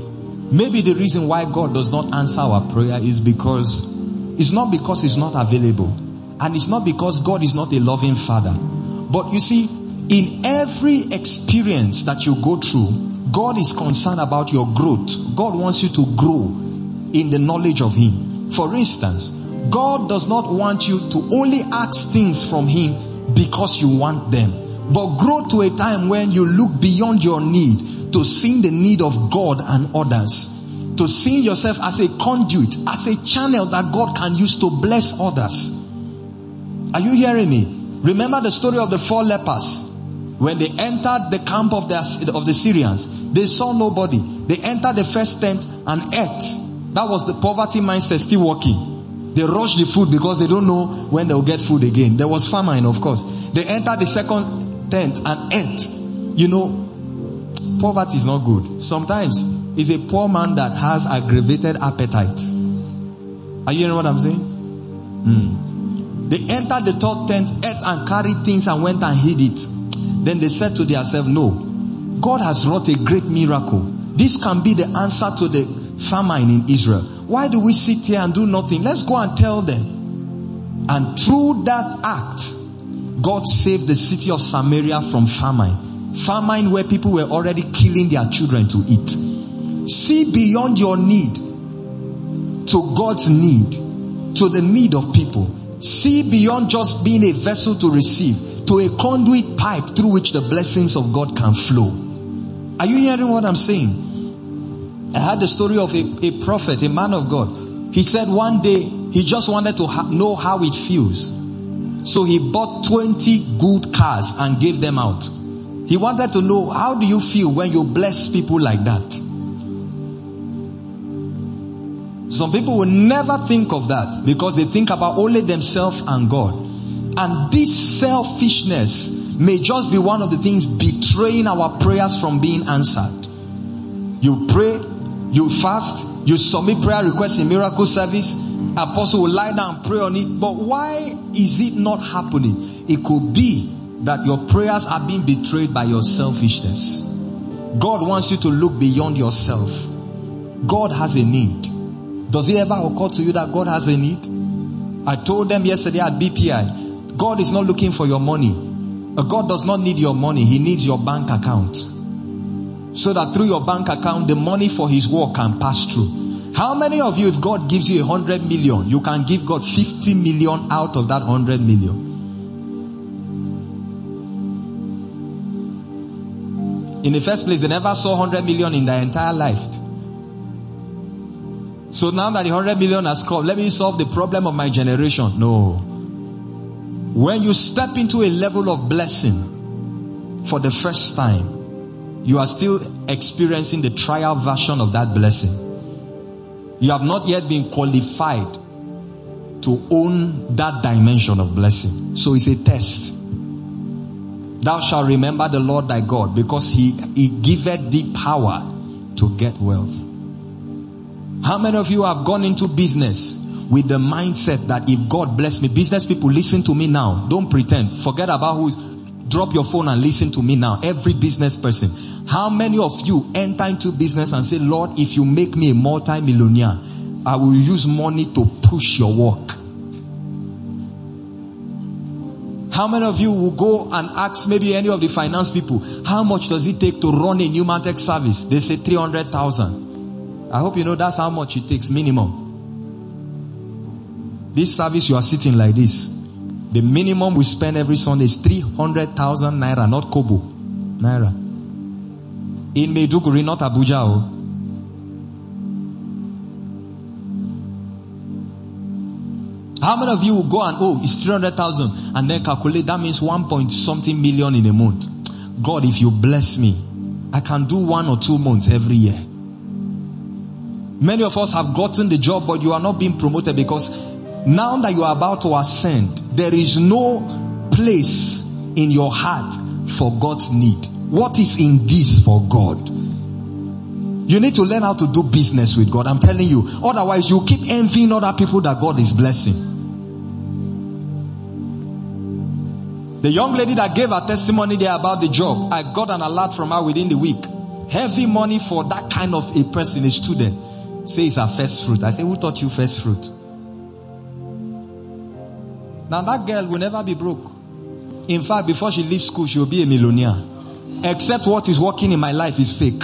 Maybe the reason why God does not answer our prayer is because it's not because He's not available, and it's not because God is not a loving Father. But you see, in every experience that you go through, God is concerned about your growth. God wants you to grow in the knowledge of Him. For instance, God does not want you to only ask things from Him because you want them, but grow to a time when you look beyond your need to seeing the need of God and others, to seeing yourself as a conduit, as a channel that God can use to bless others. Are you hearing me? Remember the story of the 4 lepers. When they entered the camp of the Syrians, they saw nobody. They entered the first tent and ate. That was the poverty mindset still working. They rushed the food because they don't know when they'll get food again. There was famine, of course. They entered the second tent and ate. You know, poverty is not good. Sometimes it's a poor man that has aggravated appetite. Are you hearing what I'm saying? They entered the third tent, ate and carried things and went and hid it. Then they said to themselves, no, God has wrought a great miracle. This can be the answer to the famine in Israel. Why do we sit here and do nothing? Let's go and tell them. And through that act, God saved the city of Samaria from famine. Famine where people were already killing their children to eat. See beyond your need to God's need, to the need of people. See beyond just being a vessel to receive, to a conduit pipe through which the blessings of God can flow. Are you hearing what I'm saying? I had the story of a prophet, a man of God. He said one day he just wanted to know how it feels. So he bought 20 good cars and gave them out. He wanted to know, how do you feel when you bless people like that? Some people will never think of that because they think about only themselves and God. And this selfishness may just be one of the things betraying our prayers from being answered. You pray, you fast, you submit prayer requests in miracle service. Apostle will lie down and pray on it. But why is it not happening? It could be that your prayers are being betrayed by your selfishness. God wants you to look beyond yourself. God has a need. Does it ever occur to you that God has a need? I told them yesterday at BPI, God is not looking for your money. God does not need your money. He needs your bank account. So that through your bank account, the money for His work can pass through. How many of you, if God gives you 100 million, you can give God 50 million out of that 100 million? In the first place, they never saw 100 million in their entire life. So now that the 100 million has come, let me solve the problem of my generation. No. When you step into a level of blessing for the first time, you are still experiencing the trial version of that blessing. You have not yet been qualified to own that dimension of blessing. So it's a test. Thou shalt remember the Lord thy God, because He giveth thee power to get wealth. How many of you have gone into business with the mindset that if God bless me, business people, listen to me now. Don't pretend. Forget about who's. Drop your phone and listen to me now. Every business person. How many of you enter into business and say, Lord, if you make me a multi-millionaire, I will use money to push your work? How many of you will go and ask maybe any of the finance people, how much does it take to run a Pneumatech service? They say 300,000. I hope you know that's how much it takes minimum. This service you are sitting like this, the minimum we spend every Sunday is 300,000 naira, not kobo. Naira. In Maiduguri, not Abuja. How many of you will go and, it's 300,000 and then calculate, that means 1.something million in a month. God, if you bless me, I can do 1 or 2 months every year. Many of us have gotten the job, but you are not being promoted because now that you are about to ascend, there is no place in your heart for God's need. What is in this for God? You need to learn how to do business with God. I'm telling you. Otherwise, you keep envying other people that God is blessing. The young lady that gave her testimony there about the job, I got an alert from her within the week. Heavy money for that kind of a person, a student. Say it's her first fruit. I say, who taught you first fruit? Now that girl will never be broke. In fact, before she leaves school, she will be a millionaire. Except what is working in my life is fake.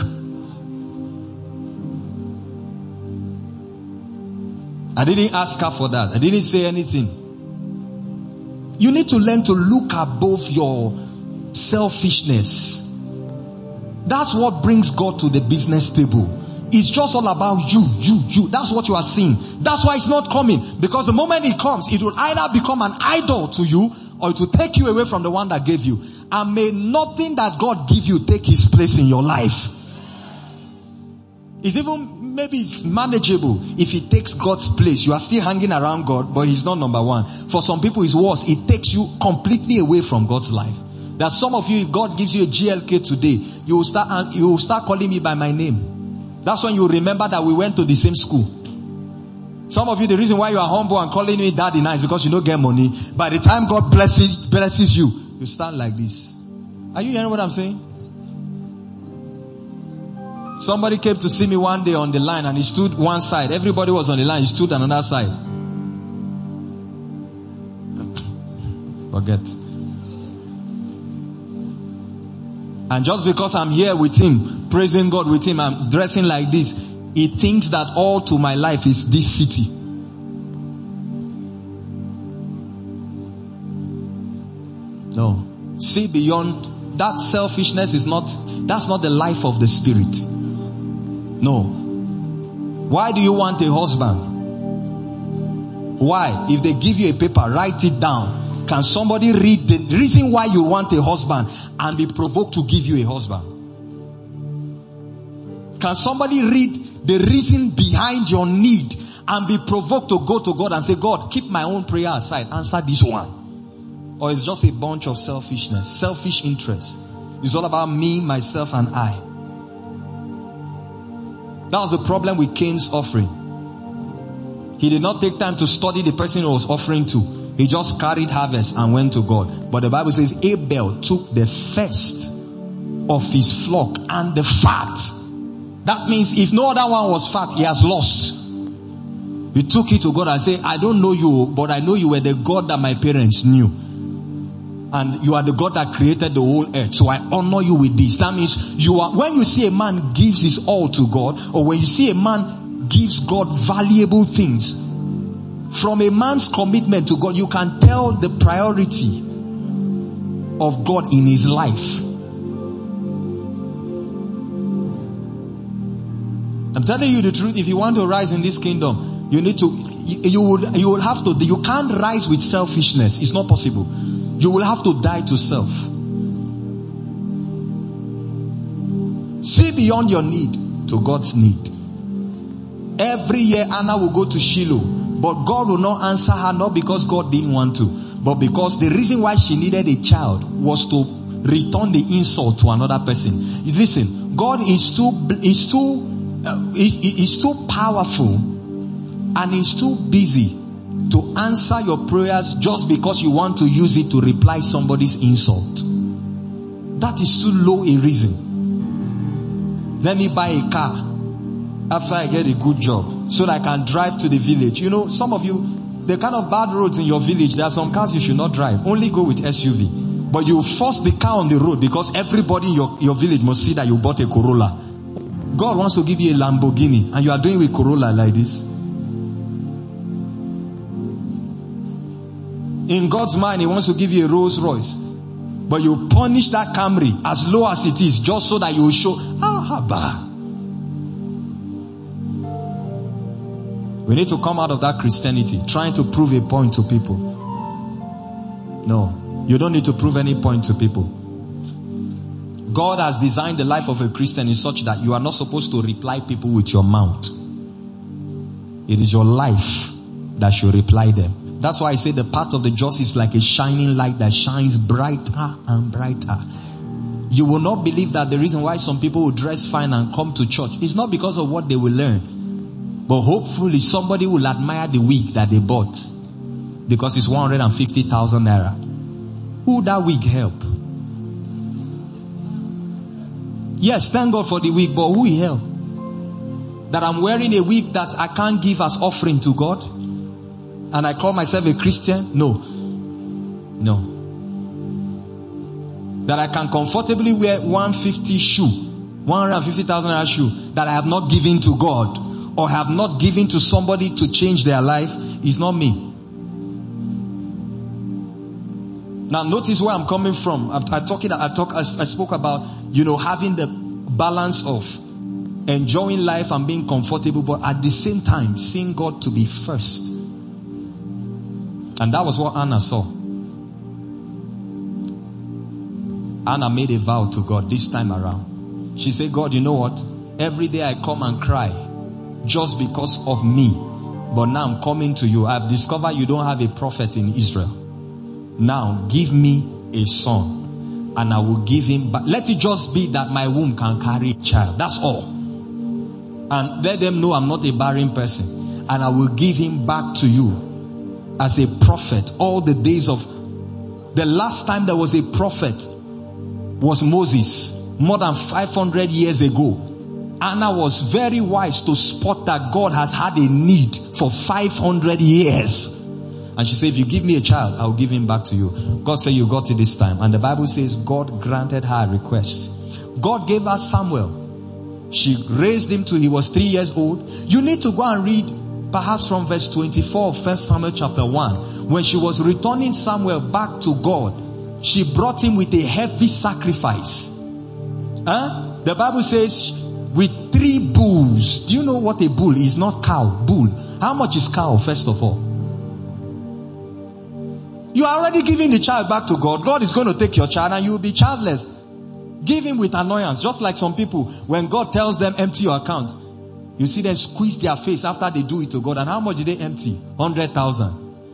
I didn't ask her for that. I didn't say anything. You need to learn to look above your selfishness. That's what brings God to the business table. It's just all about you. That's what you are seeing. That's why it's not coming. Because the moment it comes, it will either become an idol to you, or it will take you away from the one that gave you. And may nothing that God give you take his place in your life. Maybe it's manageable if it takes God's place. You are still hanging around God, but he's not number one. For some people it's worse. It takes you completely away from God's life. That some of you, if God gives you a GLK today, you will start calling me by my name. That's when you remember that we went to the same school. Some of you, the reason why you are humble and calling me daddy now is because you don't get money. By the time God blesses you, you stand like this. Are you hearing what I'm saying? Somebody came to see me one day on the line and he stood one side. Everybody was on the line. He stood on another side. Forget. And just because I'm here with him, praising God with him, I'm dressing like this, he thinks that all to my life is this city. No. See beyond that. Selfishness that's not the life of the spirit. No. Why do you want a husband? Why? If they give you a paper, write it down. Can somebody read the reason why you want a husband and be provoked to give you a husband? Can somebody read the reason behind your need and be provoked to go to God and say, God, keep my own prayer aside, answer this one? Or it's just a bunch of selfishness, selfish interest. It's all about me, myself, and I. That was the problem with Cain's offering. He did not take time to study the person he was offering to. He just carried harvest and went to God. But the Bible says Abel took the first of his flock and the fat. That means if no other one was fat, he has lost. He took it to God and said, I don't know you, but I know you were the God that my parents knew. And you are the God that created the whole earth. So I honor you with this. That means when you see a man gives his all to God, or when you see a man gives God valuable things, from a man's commitment to God, you can tell the priority of God in his life. I'm telling you the truth. If you want to rise in this kingdom, you need to, you will have to, you can't rise with selfishness. It's not possible. You will have to die to self. See beyond your need to God's need. Every year Anna will go to Shiloh, but God will not answer her, not because God didn't want to, but because the reason why she needed a child was to return the insult to another person. Listen, God is too powerful and is too busy to answer your prayers just because you want to use it to reply somebody's insult. That is too low a reason. Let me buy a car after I get a good job so that I can drive to the village. You know, some of you, the kind of bad roads in your village, there are some cars you should not drive. Only go with SUV. But you force the car on the road because everybody in your village must see that you bought a Corolla. God wants to give you a Lamborghini and you are doing with Corolla like this. In God's mind, He wants to give you a Rolls Royce. But you punish that Camry as low as it is just so that you will show, we need to come out of that Christianity, trying to prove a point to people. No, you don't need to prove any point to people. God has designed the life of a Christian in such that you are not supposed to reply people with your mouth. It is your life that should reply them. That's why I say the path of the just is like a shining light that shines brighter and brighter. You will not believe that the reason why some people will dress fine and come to church is not because of what they will learn. But hopefully somebody will admire the wig that they bought because it's 150,000 naira. Who would that wig help? Yes, thank God for the wig, but who in hell? That I'm wearing a wig that I can't give as offering to God? And I call myself a Christian? No. That I can comfortably wear 150 shoe, 150,000 naira shoe that I have not given to God or have not given to somebody to change their life is not me. Now notice where I'm coming from. I spoke about, having the balance of enjoying life and being comfortable, but at the same time seeing God to be first. And that was what Anna saw. Anna made a vow to God this time around. She said, God, you know what? Every day I come and cry just because of me. But now I'm coming to you. I've discovered you don't have a prophet in Israel. Now give me a son and I will give him, but let it just be that my womb can carry a child. That's all. And let them know I'm not a barren person. And I will give him back to you as a prophet all the days of... The last time there was a prophet was Moses, more than 500 years ago. Anna was very wise to spot that God has had a need for 500 years. And she said, if you give me a child, I'll give him back to you. God said, you got it this time. And the Bible says God granted her request. God gave her Samuel. She raised him till he was 3 years old. You need to go and read perhaps from verse 24 of 1 Samuel chapter 1. When she was returning Samuel back to God, she brought him with a heavy sacrifice. The Bible says with 3 bulls. Do you know what a bull is? Not cow, bull. How much is cow, first of all? You are already giving the child back to God. God is going to take your child and you will be childless. Give him with annoyance. Just like some people, when God tells them empty your account, you see them squeeze their face after they do it to God. And how much did they empty? 100,000.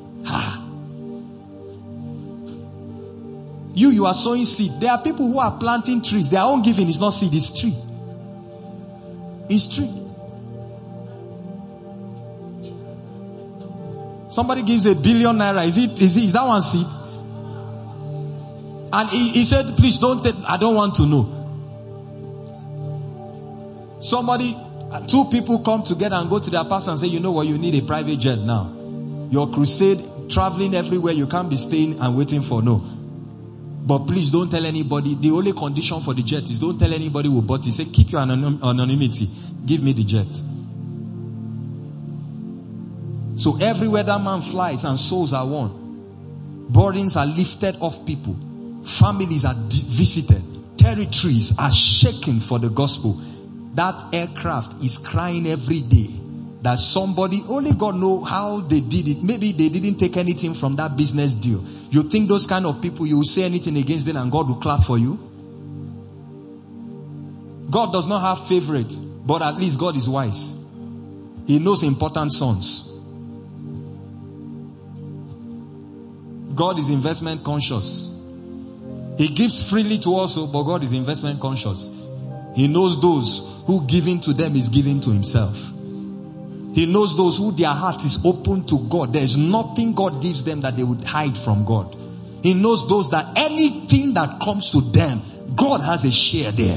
You are sowing seed. There are people who are planting trees. Their own giving is not seed, it's tree. It's tree. Somebody gives 1 billion naira. Is that one seed? And he said, please don't take, I don't want to know. Somebody, 2 people come together and go to their pastor and say, you know what, you need a private jet now. Your crusade, traveling everywhere, you can't be staying and waiting for no. But please don't tell anybody. The only condition for the jet is don't tell anybody who bought it. Say, keep your anonymity. Give me the jet. So everywhere that man flies and souls are won, burdens are lifted off people, families are visited, territories are shaken for the gospel. That aircraft is crying every day that somebody, only God knows how they did it. Maybe they didn't take anything from that business deal. You think those kind of people, you will say anything against them and God will clap for you? God does not have favorites, but at least God is wise. He knows important sons. God is investment conscious. He gives freely to us, but God is investment conscious. He knows those who giving to them is giving to himself. He knows those who their heart is open to God. There is nothing God gives them that they would hide from God. He knows those that anything that comes to them, God has a share there.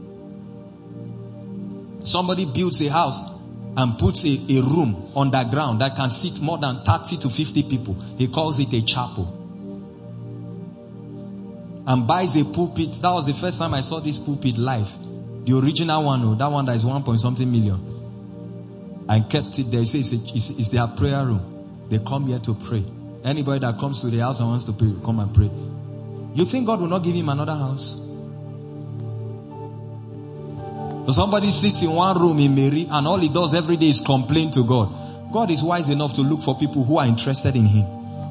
Somebody builds a house and puts a room underground that can seat more than 30 to 50 people. He calls it a chapel. And buys a pulpit. That was the first time I saw this pulpit live. The original one, that one that is 1.something million. And kept it there. He says it's their prayer room. They come here to pray. Anybody that comes to the house and wants to pray, come and pray. You think God will not give him another house? So somebody sits in one room in Mary and all he does every day is complain to God. God is wise enough to look for people who are interested in him.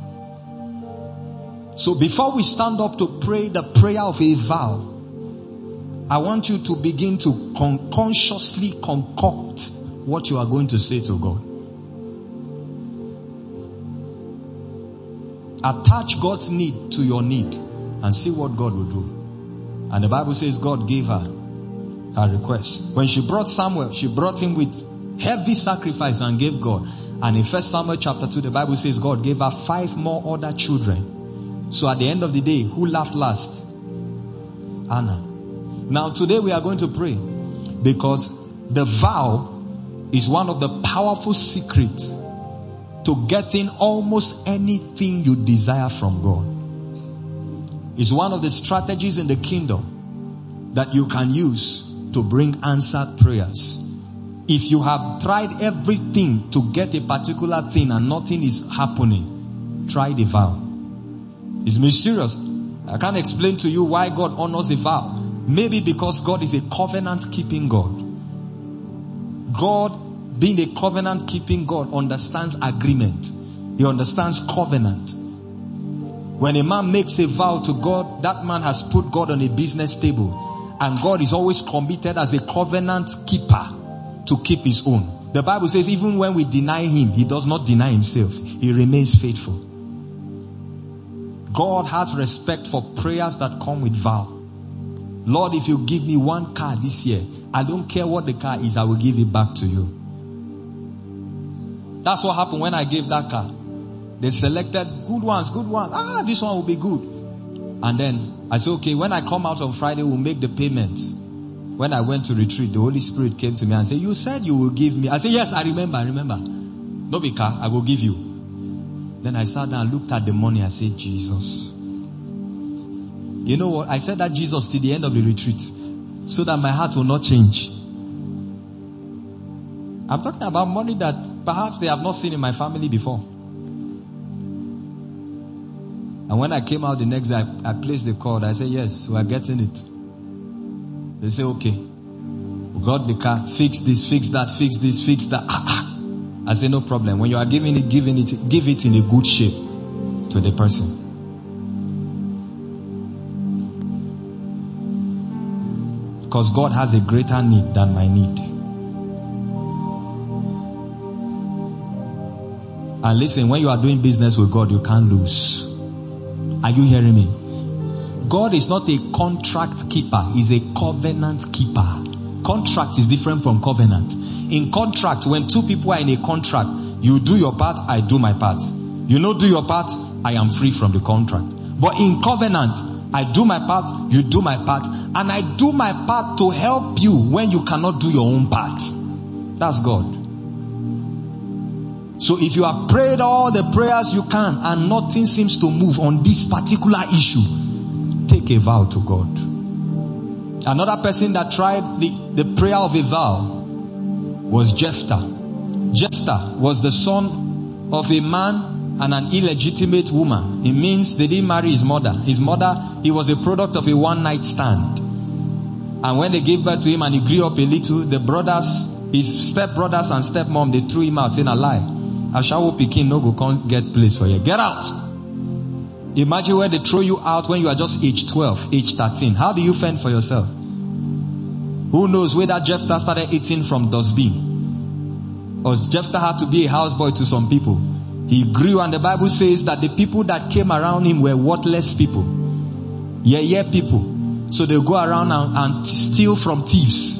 So before we stand up to pray the prayer of a vow, I want you to begin to consciously concoct what you are going to say to God. Attach God's need to your need and see what God will do. And the Bible says God gave her request. When she brought Samuel, she brought him with heavy sacrifice and gave God. And in 1 Samuel chapter 2, the Bible says God gave her 5 more other children. So at the end of the day, who laughed last? Anna. Now today we are going to pray because the vow is one of the powerful secrets to getting almost anything you desire from God. It's one of the strategies in the kingdom that you can use to bring answered prayers. If you have tried everything to get a particular thing and nothing is happening, try the vow. It's mysterious. I can't explain to you why God honors a vow. Maybe because God is a covenant keeping God. God, being a covenant keeping God, understands agreement. He understands covenant. When a man makes a vow to God, that man has put God on a business table. And God is always committed as a covenant keeper to keep his own. The Bible says even when we deny him, he does not deny himself. He remains faithful. God has respect for prayers that come with vow. Lord, if you give me one car this year, I don't care what the car is, I will give it back to you. That's what happened when I gave that car. They selected good ones. This one will be good. And then I said, okay, when I come out on Friday, we'll make the payments. When I went to retreat, the Holy Spirit came to me and said, you said you will give me. I said, yes, I remember. No big car, I will give you. Then I sat down and looked at the money. I said, Jesus. You know what? I said that Jesus till the end of the retreat so that my heart will not change. I'm talking about money that perhaps they have not seen in my family before. And when I came out the next day, I placed the card. I said, yes, we are getting it. They say, okay. We got the car. Fix this, fix that, fix this, fix that. I say, no problem. When you are giving it, give it in a good shape to the person. Because God has a greater need than my need. And listen, when you are doing business with God, you can't lose. Are you hearing me? God is not a contract keeper. He's a covenant keeper. Contract is different from covenant. In contract, when two people are in a contract, you do your part, I do my part. You don't do your part, I am free from the contract. But in covenant, I do my part, you do my part, and I do my part to help you when you cannot do your own part. That's God. So if you have prayed all the prayers you can and nothing seems to move on this particular issue, take a vow to God. Another person that tried the prayer of a vow was Jephthah. Jephthah was the son of a man and an illegitimate woman. It means they didn't marry his mother. His mother, he was a product of a one-night stand. And when they gave birth to him and he grew up a little, the brothers, his stepbrothers and stepmom, they threw him out saying, a lie. Ashawo pikin no go come get place for you. Get out. Imagine where they throw you out when you are just age 12, age 13. How do you fend for yourself? Who knows whether Jephthah started eating from dustbin? Or Jephthah had to be a houseboy to some people. He grew, and the Bible says that the people that came around him were worthless people. Yeah people. So they go around and steal from thieves.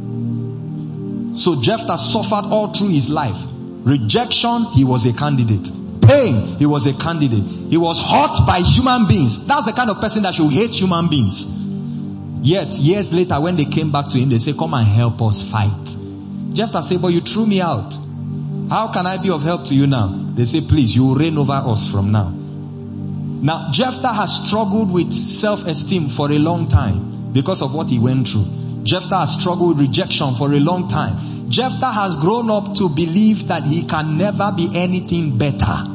So Jephthah suffered all through his life. Rejection, he was a candidate. Pain, he was a candidate. He was hurt by human beings. That's the kind of person that should hate human beings. Yet, years later, when they came back to him, they say, come and help us fight. Jephthah said, but you threw me out. How can I be of help to you now? They say, please, you will reign over us from now. Now, Jephthah has struggled with self-esteem for a long time because of what he went through. Jephthah has struggled with rejection for a long time. Jephthah has grown up to believe that he can never be anything better.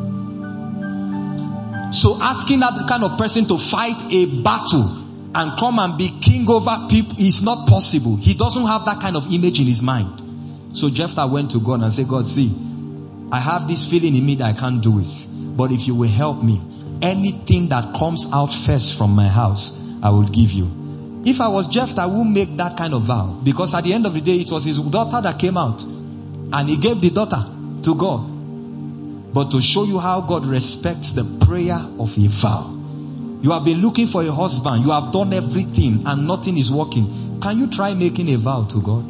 So asking that kind of person to fight a battle and come and be king over people is not possible. He doesn't have that kind of image in his mind. So Jephthah went to God and said, God, see, I have this feeling in me that I can't do it. But if you will help me, anything that comes out first from my house, I will give you. If I was Jephthah, I would make that kind of vow. Because at the end of the day, it was his daughter that came out. And he gave the daughter to God. But to show you how God respects the prayer of a vow. You have been looking for a husband. You have done everything and nothing is working. Can you try making a vow to God?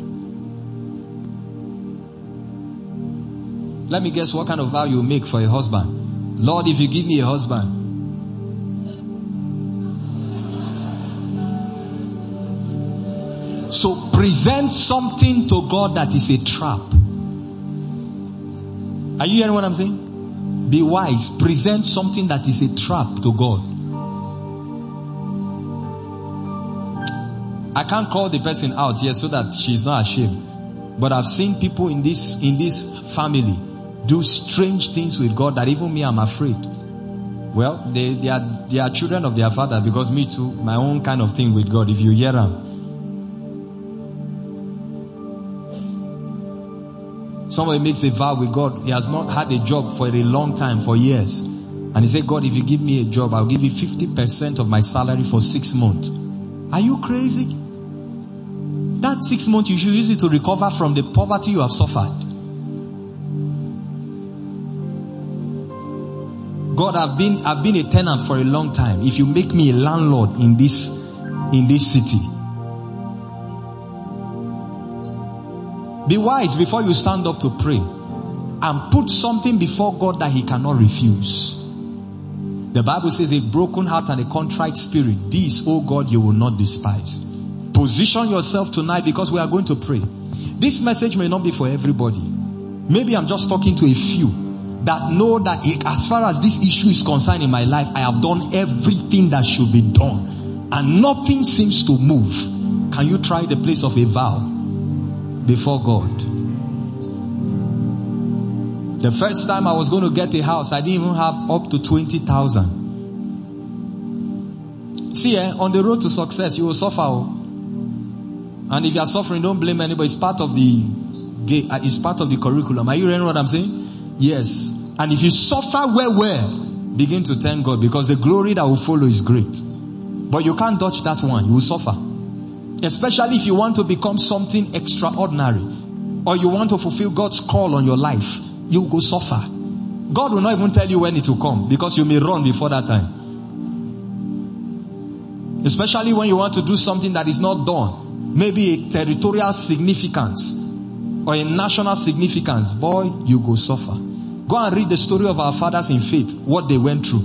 Let me guess what kind of vow you make for a husband. Lord, if you give me a husband, So present something to God that is a trap. Are you hearing what I'm saying? Be wise. Present something that is a trap to God. I can't call the person out here so that she's not ashamed. But I've seen people in this family do strange things with God that even me, I'm afraid. Well, they are children of their father, because me too, my own kind of thing with God, if you hear them. Somebody makes a vow with God. He has not had a job for a long time, for years. And he said, God, if you give me a job, I'll give you 50% of my salary for 6 months. Are you crazy? That 6 months, you should use it to recover from the poverty you have suffered. God, I've been a tenant for a long time. If you make me a landlord in this city. Be wise before you stand up to pray, and put something before God that he cannot refuse. The Bible says, a broken heart and a contrite spirit, this, oh God, you will not despise. Position yourself tonight, because we are going to pray. This message may not be for everybody. Maybe I'm just talking to a few that know that as far as this issue is concerned in my life, I have done everything that should be done and nothing seems to move. Can you try the place of a vow before God? The first time I was going to get a house, I didn't even have up to 20,000. See, on the road to success, you will suffer. And if you are suffering, don't blame anybody. It's part of the curriculum. Are you hearing what I'm saying? Yes. And if you suffer well, begin to thank God, because the glory that will follow is great. But you can't dodge that one. You will suffer. Especially if you want to become something extraordinary, or you want to fulfill God's call on your life, you will go suffer. God will not even tell you when it will come, because you may run before that time. Especially when you want to do something that is not done. Maybe a territorial significance or a national significance. Boy, you go suffer. Go and read the story of our fathers in faith, what they went through.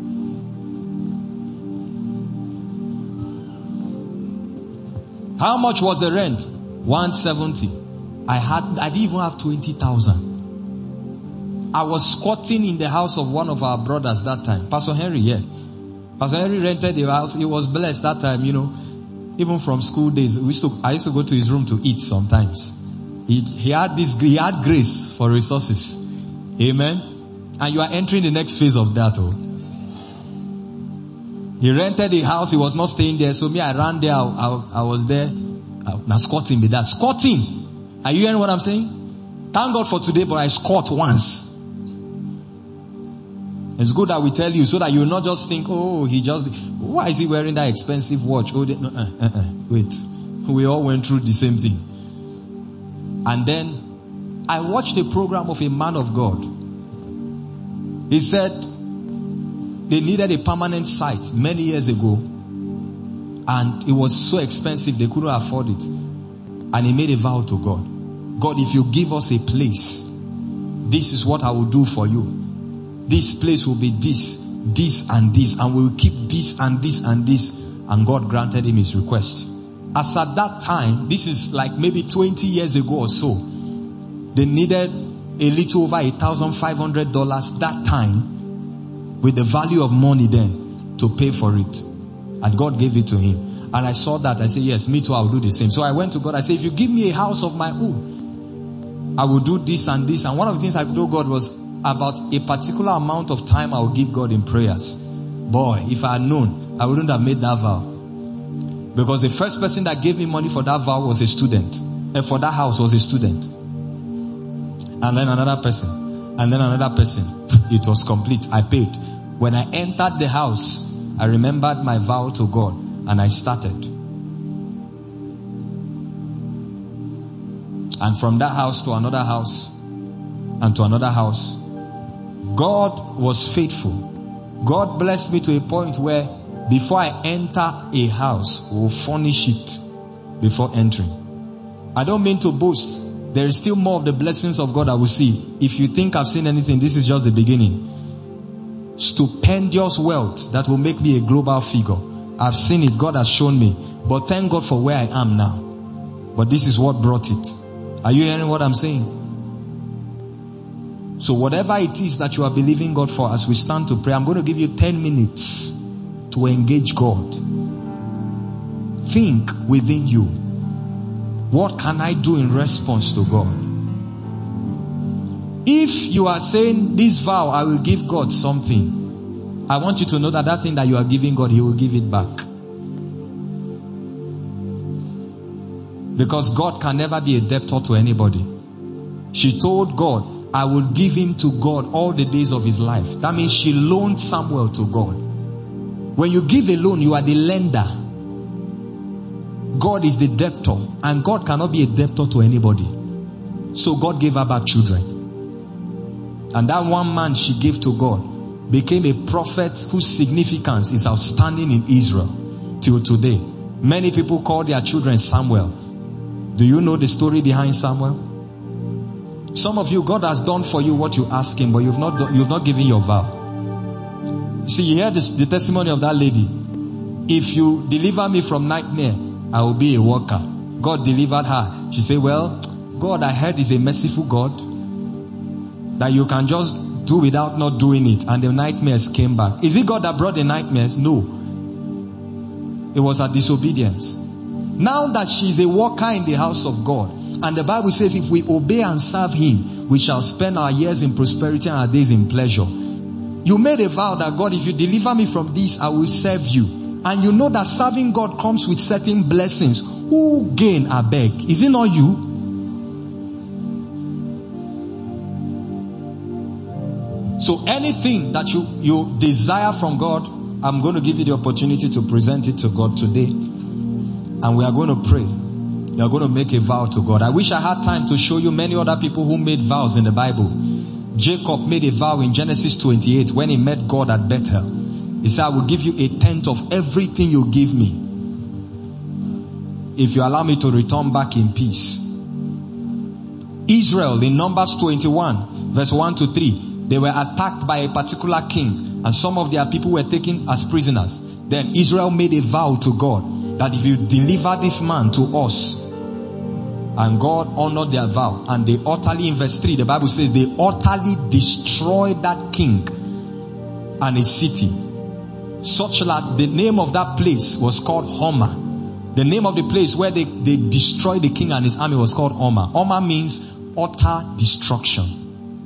How much was the rent? 170. I didn't even have 20,000. I was squatting in the house of one of our brothers that time. Pastor Henry, yeah. Pastor Henry rented a house. He was blessed that time, you know. Even from school days, I used to go to his room to eat sometimes. He had grace for resources. Amen. And you are entering the next phase of that. He rented a house. He was not staying there. So me, I ran there. I was there. Now squatting with that. Squatting. Are you hearing what I'm saying? Thank God for today, but I squat once. It's good that we tell you, so that you will not just think, why is he wearing that expensive watch? Wait. We all went through the same thing. And then I watched a program of a man of God. He said they needed a permanent site many years ago, and it was so expensive they couldn't afford it. And he made a vow to God. God, if you give us a place, this is what I will do for you. This place will be this, and this, and we will keep this and this and this. And God granted him his request. As at that time, this is like maybe 20 years ago or so, they needed a little over $1,500 that time, with the value of money then, to pay for it. And God gave it to him. And I saw that. I said, yes, me too, I'll do the same. So I went to God. I said, if you give me a house of my own, I will do this and this. And one of the things I told God was about a particular amount of time I will give God in prayers. Boy, if I had known, I wouldn't have made that vow. Because the first person that gave me money for that vow was a student. And for that house was a student. And then another person. And then another person. It was complete. I paid. When I entered the house, I remembered my vow to God. And I started. And from that house to another house. And to another house. God was faithful. God blessed me to a point where before I enter a house, we'll furnish it before entering. I don't mean to boast. There is still more of the blessings of God I will see. If you think I've seen anything, this is just the beginning. Stupendous wealth that will make me a global figure. I've seen it. God has shown me. But thank God for where I am now. But this is what brought it. Are you hearing what I'm saying? So whatever it is that you are believing God for, as we stand to pray, I'm going to give you 10 minutes to engage God. Think within you. What can I do in response to God? If you are saying this vow, I will give God something, I want you to know that that thing that you are giving God, He will give it back. Because God can never be a debtor to anybody. She told God, I will give him to God all the days of his life. That means she loaned Samuel to God. When you give a loan, you are the lender. God is the debtor, and God cannot be a debtor to anybody. So God gave her back children. And that one man she gave to God became a prophet whose significance is outstanding in Israel till today. Many people call their children Samuel. Do you know the story behind Samuel? Some of you, God has done for you what you ask him, but you've not given your vow. See, you hear the testimony of that lady. If you deliver me from nightmare, I will be a worker. God delivered her. She said, well, God, I heard is a merciful God, that you can just do without not doing it. And the nightmares came back. Is it God that brought the nightmares? No. It was her disobedience. Now that she's a worker in the house of God, and the Bible says if we obey and serve him, we shall spend our years in prosperity and our days in pleasure. You made a vow that, God, if you deliver me from this, I will serve you. And you know that serving God comes with certain blessings. Who gain a beg? Is it not you? So anything that you desire from God, I'm going to give you the opportunity to present it to God today. And we are going to pray. You are going to make a vow to God. I wish I had time to show you many other people who made vows in the Bible. Jacob made a vow in Genesis 28 when he met God at Bethel. He said, I will give you a tenth of everything you give me, if you allow me to return back in peace. Israel, in Numbers 21, verse 1 to 3, they were attacked by a particular king, and some of their people were taken as prisoners. Then Israel made a vow to God that if you deliver this man to us, and God honored their vow, and they utterly, in verse 3, the Bible says they utterly destroyed that king and his city, such that the name of that place was called Hormah. The name of the place where they destroyed the king and his army was called Hormah. Hormah means utter destruction.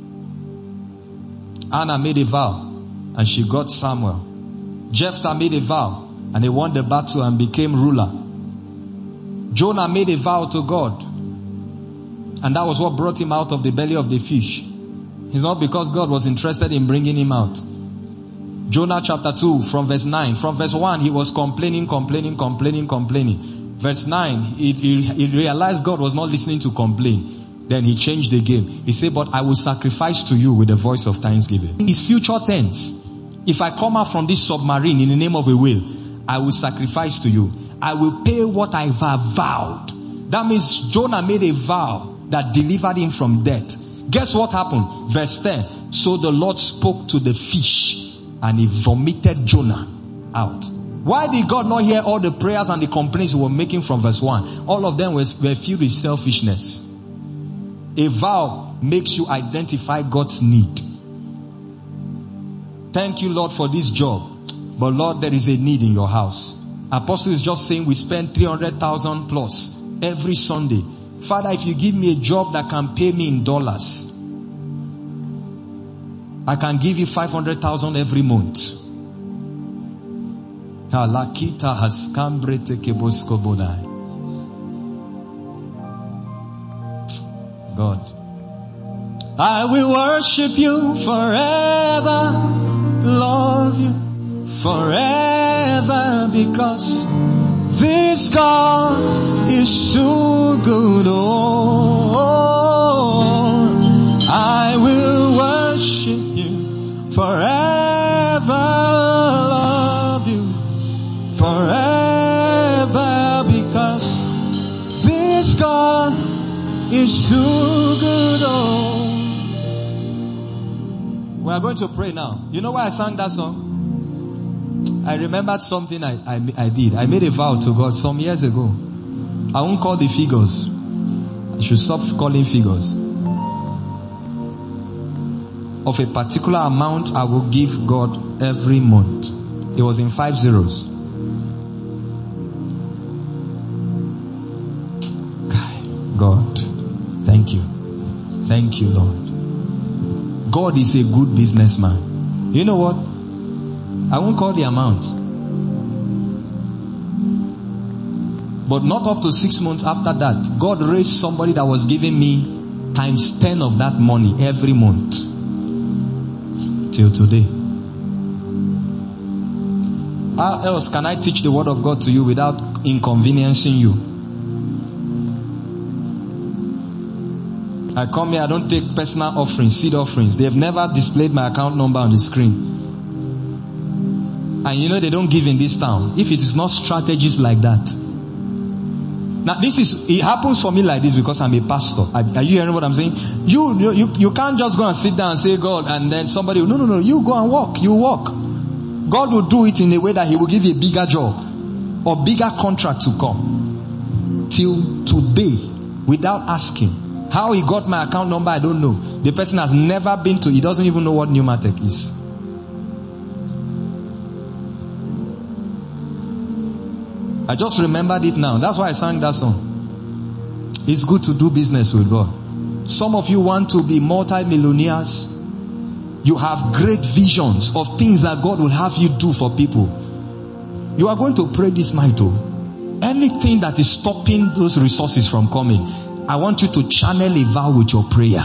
Anna made a vow and she got Samuel. Jephthah made a vow and he won the battle and became ruler. Jonah made a vow to God, and that was what brought him out of the belly of the fish. It's not because God was interested in bringing him out. Jonah chapter 2 from verse 9. From verse 1 he was complaining. Verse 9 he realized God was not listening to complain. Then he changed the game. He said, but I will sacrifice to you with the voice of thanksgiving. It's future tense. If I come out from this submarine in the name of a whale, I will sacrifice to you. I will pay what I have vowed. That means Jonah made a vow that delivered him from death. Guess what happened? Verse 10. So the Lord spoke to the fish and he vomited Jonah out. Why did God not hear all the prayers and the complaints we were making from verse 1? All of them were filled with selfishness. A vow makes you identify God's need. Thank you, Lord, for this job. But Lord, there is a need in your house. Apostle is just saying we spend 300,000 plus every Sunday. Father, if you give me a job that can pay me in dollars, I can give you 500,000 every month. God, I will worship you forever, love you forever, because this God is too good. Oh, I will worship you forever, love you forever, because this God is too good. Oh, we are going to pray now. You know why I sang that song? I remembered something I did. I made a vow to God some years ago. I won't call the figures. I should stop calling figures. Of a particular amount I will give God every month. It was in 5 zeros. God, thank you. Thank you, Lord. God is a good businessman. You know what? I won't call the amount. But not up to 6 months after that, God raised somebody that was giving me times 10 of that money every month. Till today. How else can I teach the word of God to you without inconveniencing you? I come here, I don't take personal offerings, seed offerings. They have never displayed my account number on the screen. And you know they don't give in this town. If it is not strategies like that. Now it happens for me like this because I'm a pastor. Are you hearing what I'm saying? You can't just go and sit down and say God and then somebody will, no, you go and walk. You walk. God will do it in a way that He will give you a bigger job or bigger contract to come. Till today, without asking. How he got my account number, I don't know. The person has never been to, he doesn't even know what Pneumatech is. I just remembered it now. That's why I sang that song. It's good to do business with God. Some of you want to be multi-millionaires. You have great visions of things that God will have you do for people. You are going to pray this night though. Anything that is stopping those resources from coming, I want you to channel a vow with your prayer.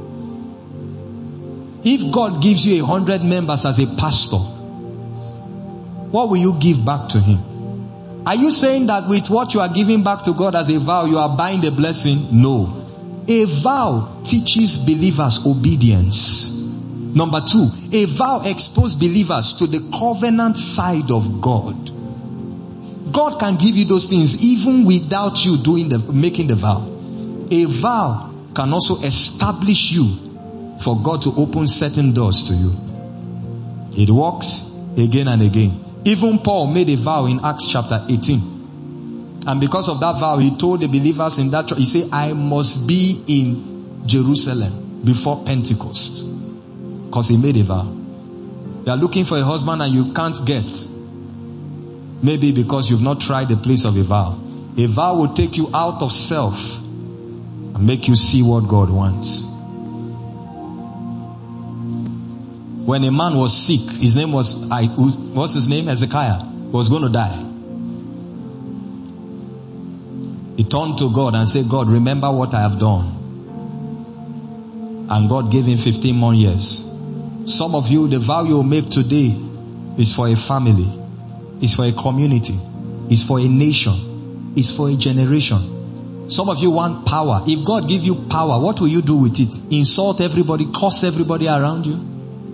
If God gives you 100 members as a pastor, what will you give back to Him? Are you saying that with what you are giving back to God as a vow, you are buying the blessing? No. A vow teaches believers obedience. Number 2, a vow exposes believers to the covenant side of God. God can give you those things even without you making the vow. A vow can also establish you for God to open certain doors to you. It works again and again. Even Paul made a vow in Acts chapter 18. And because of that vow, he told the believers in that church, he said, I must be in Jerusalem before Pentecost. Because he made a vow. You are looking for a husband and you can't get. Maybe because you've not tried the place of a vow. A vow will take you out of self and make you see what God wants. When a man was sick, his name was, what's his name? Hezekiah, was going to die. He turned to God and said, God, remember what I have done. And God gave him 15 more years. Some of you, the vow you will make today is for a family, is for a community, is for a nation, is for a generation. Some of you want power. If God gives you power, what will you do with it? Insult everybody, curse everybody around you?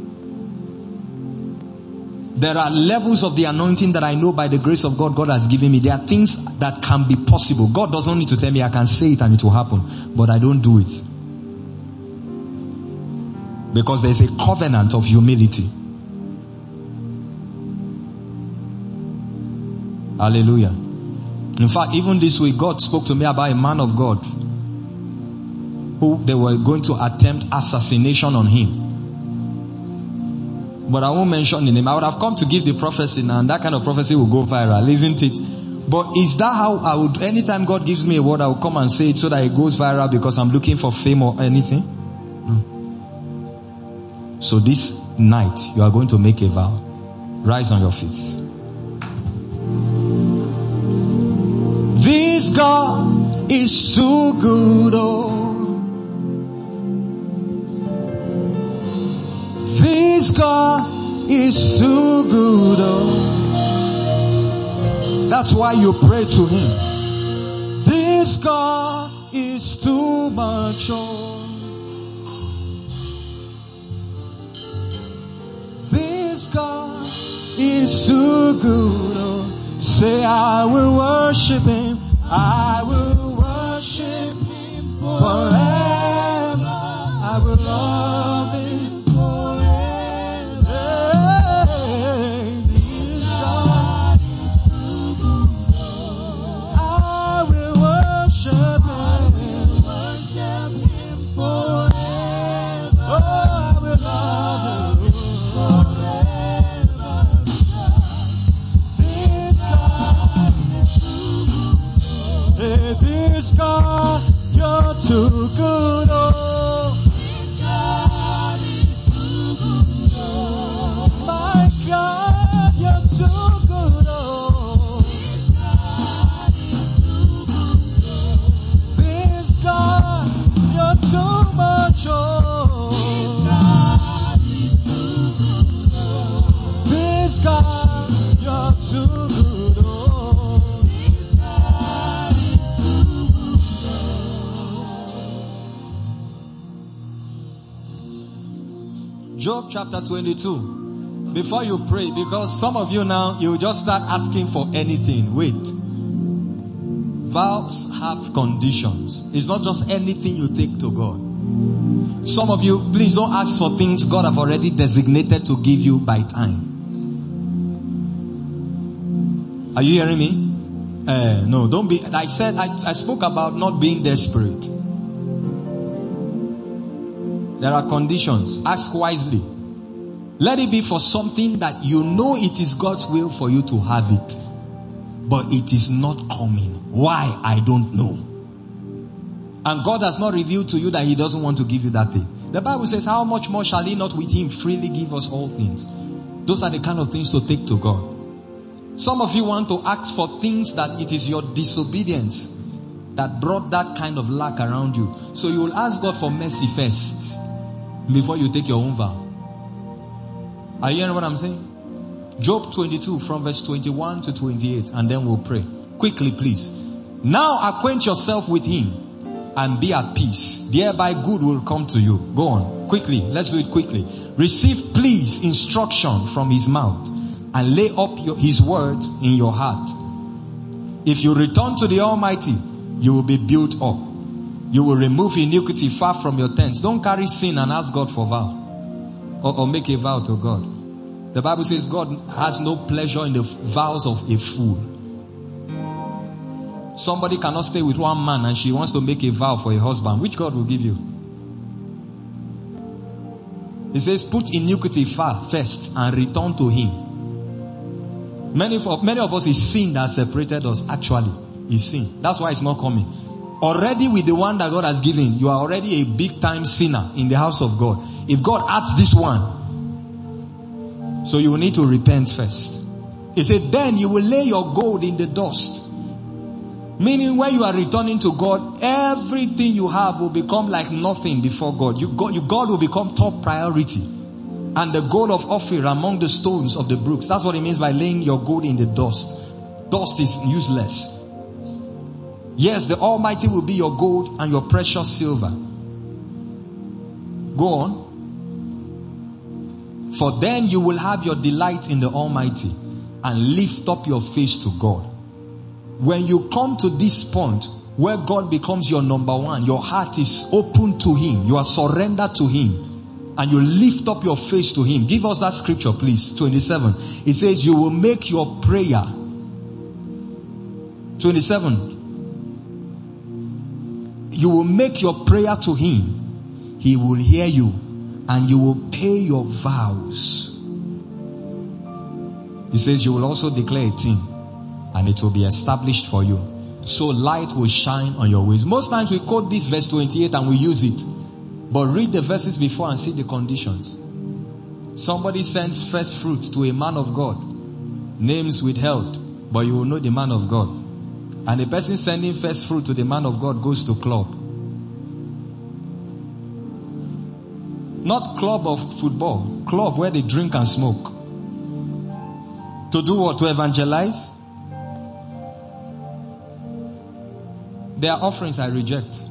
There are levels of the anointing that I know by the grace of God, God has given me. There are things that can be possible. God doesn't need to tell me I can say it and it will happen. But I don't do it. Because there's a covenant of humility. Hallelujah. In fact, even this week, God spoke to me about a man of God who they were going to attempt assassination on him. But I won't mention the name. I would have come to give the prophecy now, and that kind of prophecy will go viral, isn't it? But is that how I would, anytime God gives me a word, I will come and say it so that it goes viral because I'm looking for fame or anything? No. So this night, you are going to make a vow. Rise on your feet. This God is so good, oh. This God is too good, oh. That's why you pray to Him. This God is too much, oh. This God is too good, oh. Say, I will worship Him. I will worship Him forever. I will love Him forever. This God is too good. I will Job chapter 22. Before you pray, because some of you now, you just start asking for anything. Wait. Vows have conditions. It's not just anything you take to God. Some of you, please don't ask for things God have already designated to give you by time. Are you hearing me? No, don't be. I said, I spoke about not being desperate. There are conditions. Ask wisely. Let it be for something that you know it is God's will for you to have it, but it is not coming. Why? I don't know. And God has not revealed to you that He doesn't want to give you that thing. The Bible says, how much more shall He not with Him freely give us all things? Those are the kind of things to take to God. Some of you want to ask for things that it is your disobedience that brought that kind of lack around you. So you will ask God for mercy first before you take your own vow. Are you hearing what I'm saying? Job 22 from verse 21 to 28, and then we'll pray. Quickly, please. Now acquaint yourself with Him and be at peace. Thereby good will come to you. Go on. Quickly. Let's do it quickly. Receive, please, instruction from His mouth and lay up His word in your heart. If you return to the Almighty, you will be built up. You will remove iniquity far from your tents. Don't carry sin and ask God for vow. Or make a vow to God. The Bible says God has no pleasure in the vows of a fool. Somebody cannot stay with one man and she wants to make a vow for a husband. Which God will give you? He says, put iniquity far first and return to Him. Many of us, is sin that separated us. Actually, is sin. That's why it's not coming. Already with the one that God has given, you are already a big time sinner in the house of God. If God adds this one, so you will need to repent first. He said, then you will lay your gold in the dust. Meaning when you are returning to God, everything you have will become like nothing before God. God will become top priority. And the gold of Ophir among the stones of the brooks. That's what it means by laying your gold in the dust. Dust is useless. Yes, the Almighty will be your gold and your precious silver. Go on. For then you will have your delight in the Almighty and lift up your face to God. When you come to this point where God becomes your number one, your heart is open to Him, you are surrendered to Him, and you lift up your face to Him. Give us that scripture, please. 27. It says, you will make your prayer. 27. You will make your prayer to Him. He will hear you and you will pay your vows. He says you will also declare a thing and it will be established for you. So light will shine on your ways. Most times we quote this verse 28 and we use it. But read the verses before and see the conditions. Somebody sends first fruits to a man of God. Names withheld, but you will know the man of God. And the person sending first fruit to the man of God goes to club. Not club of football. Club where they drink and smoke. To do what? To evangelize? Their offerings I reject.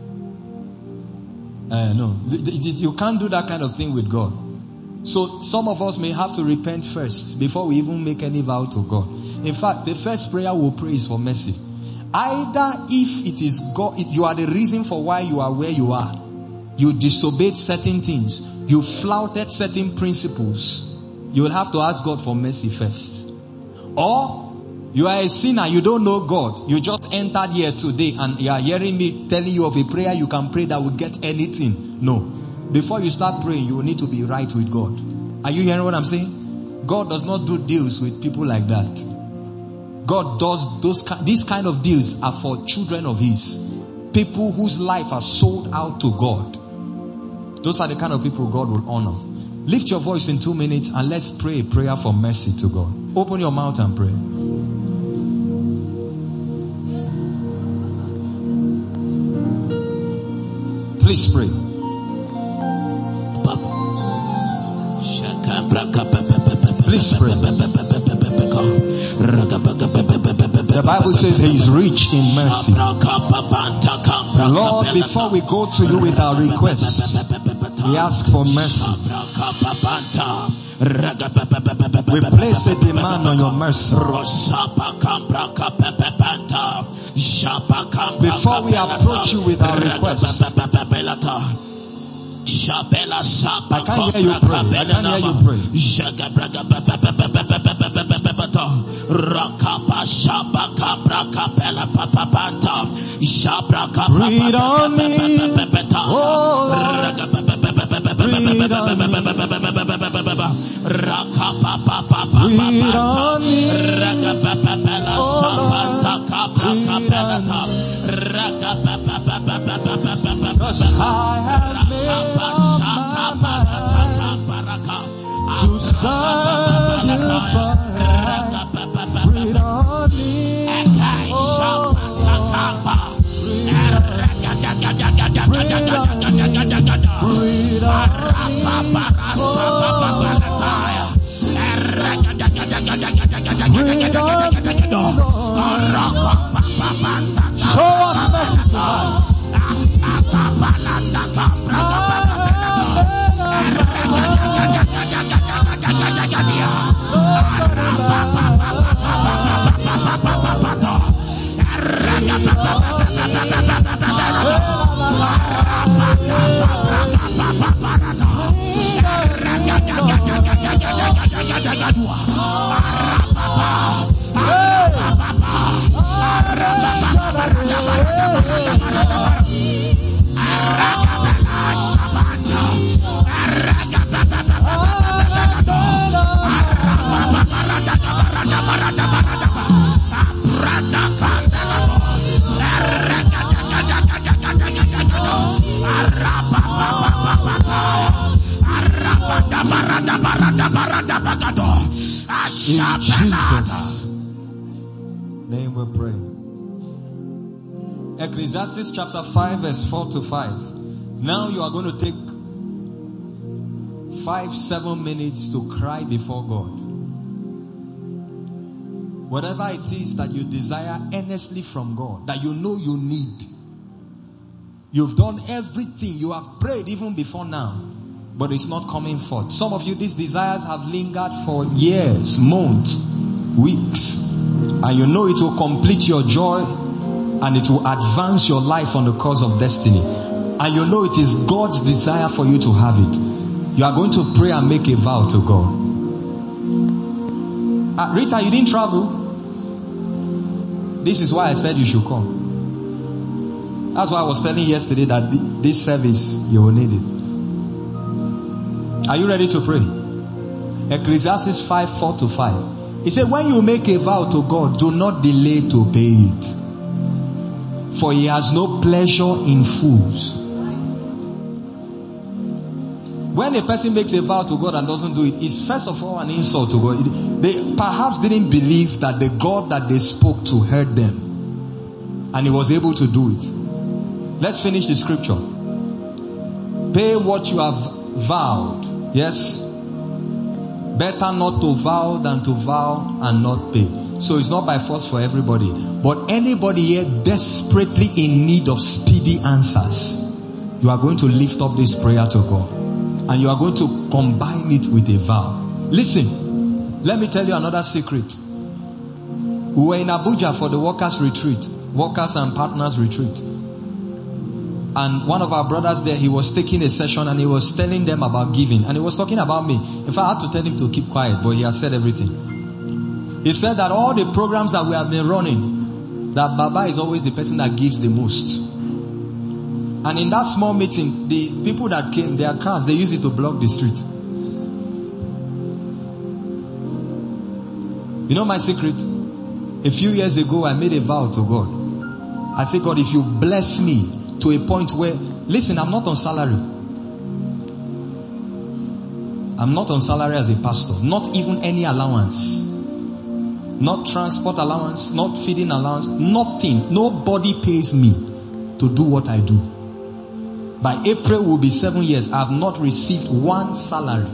No. You can't do that kind of thing with God. So some of us may have to repent first before we even make any vow to God. In fact, the first prayer we'll pray is for mercy. Either if it is God, if you are the reason for why you are where you are, you disobeyed certain things, you flouted certain principles, you will have to ask God for mercy first. Or you are a sinner, you don't know God, you just entered here today and you are hearing me telling you of a prayer you can pray that will get anything. No. Before you start praying, you will need to be right with God. Are you hearing what I'm saying? God does not do deals with people like that. God does these kind of deals are for children of His. People whose life are sold out to God. Those are the kind of people God will honor. Lift your voice in 2 minutes and let's pray a prayer for mercy to God. Open your mouth and pray. Please pray. Please pray. The Bible says He is rich in mercy. Lord, before we go to you with our requests, We ask for mercy. We place a demand on your mercy. Before we approach you with our request, I can't hear you pray. I can't hear you pray. Breathe on me, oh Lord. Breathe on me. Breathe on me, oh Lord. Cause I have made up my mind to serve you forever. Breathe on me, oh Lord. Breathe on me, breathe on show us mercy tonight. In Jesus' name we pray. Ecclesiastes chapter 5 verse 4 to 5. Now you are going to take 5-7 minutes to cry before God. Whatever it is that you desire earnestly from God, that you know you need. You've done everything. You have prayed even before now, but it's not coming forth. Some of you, these desires have lingered for years, months, weeks. And you know it will complete your joy and it will advance your life on the course of destiny. And you know it is God's desire for you to have it. You are going to pray and make a vow to God. Rita, you didn't travel. This is why I said you should come. That's why I was telling you yesterday that this service, you will need it. Are you ready to pray? Ecclesiastes 5:4 to 5. He said, when you make a vow to God, do not delay to pay it. For he has no pleasure in fools. When a person makes a vow to God and doesn't do it, it's first of all an insult to God. They perhaps didn't believe that the God that they spoke to heard them. And he was able to do it. Let's finish the scripture. Pay what you have vowed. Yes. Better not to vow than to vow and not pay. So it's not by force for everybody. But anybody here desperately in need of speedy answers, you are going to lift up this prayer to God. And you are going to combine it with a vow. Listen, let me tell you another secret. We were in Abuja for the workers retreat. Workers and partners retreat. And one of our brothers there, he was taking a session and he was telling them about giving. And he was talking about me. In fact, I had to tell him to keep quiet, but he has said everything. He said that all the programs that we have been running, that Baba is always the person that gives the most. And in that small meeting, the people that came, their cars, they used it to block the street. You know my secret? A few years ago, I made a vow to God. I said, God, if you bless me to a point where, listen, I'm not on salary. I'm not on salary as a pastor. Not even any allowance. Not transport allowance, not feeding allowance, nothing. Nobody pays me to do what I do. By April will be 7 years. I have not received one salary.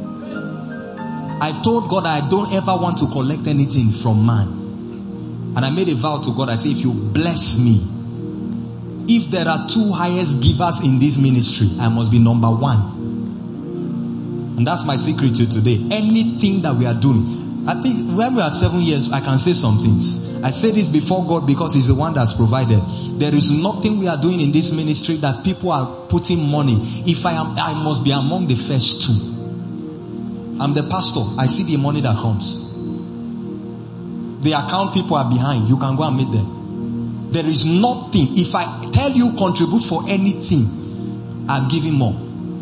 I told God I don't ever want to collect anything from man. And I made a vow to God. I said, if you bless me, if there are 2 highest givers in this ministry, I must be number 1. And that's my secret to today. Anything that we are doing, I think when we are 7 years, I can say some things. I say this before God because He's the one that's provided. There is nothing we are doing in this ministry that people are putting money. If I must be among the first 2. I'm the pastor. I see the money that comes. The account people are behind. You can go and meet them. There is nothing. If I tell you contribute for anything, I'm giving more.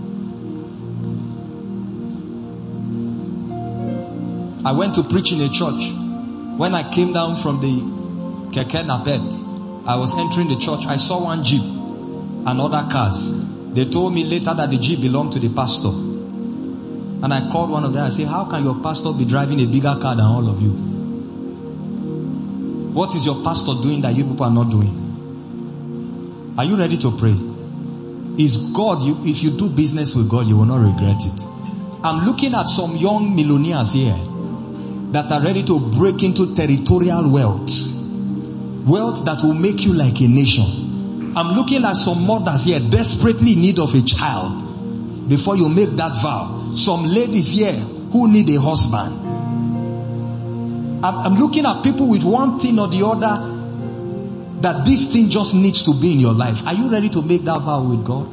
I went to preach in a church. When I came down from the Keke Napep, I was entering the church. I saw one Jeep and other cars. They told me later that the Jeep belonged to the pastor. And I called one of them and said, how can your pastor be driving a bigger car than all of you? What is your pastor doing that you people are not doing? Are you ready to pray? Is God, if you do business with God, you will not regret it. I'm looking at some young millionaires here that are ready to break into territorial wealth. Wealth that will make you like a nation. I'm looking at some mothers here desperately in need of a child. Before you make that vow. Some ladies here who need a husband. I'm looking at people with one thing or the other that this thing just needs to be in your life. Are you ready to make that vow with God?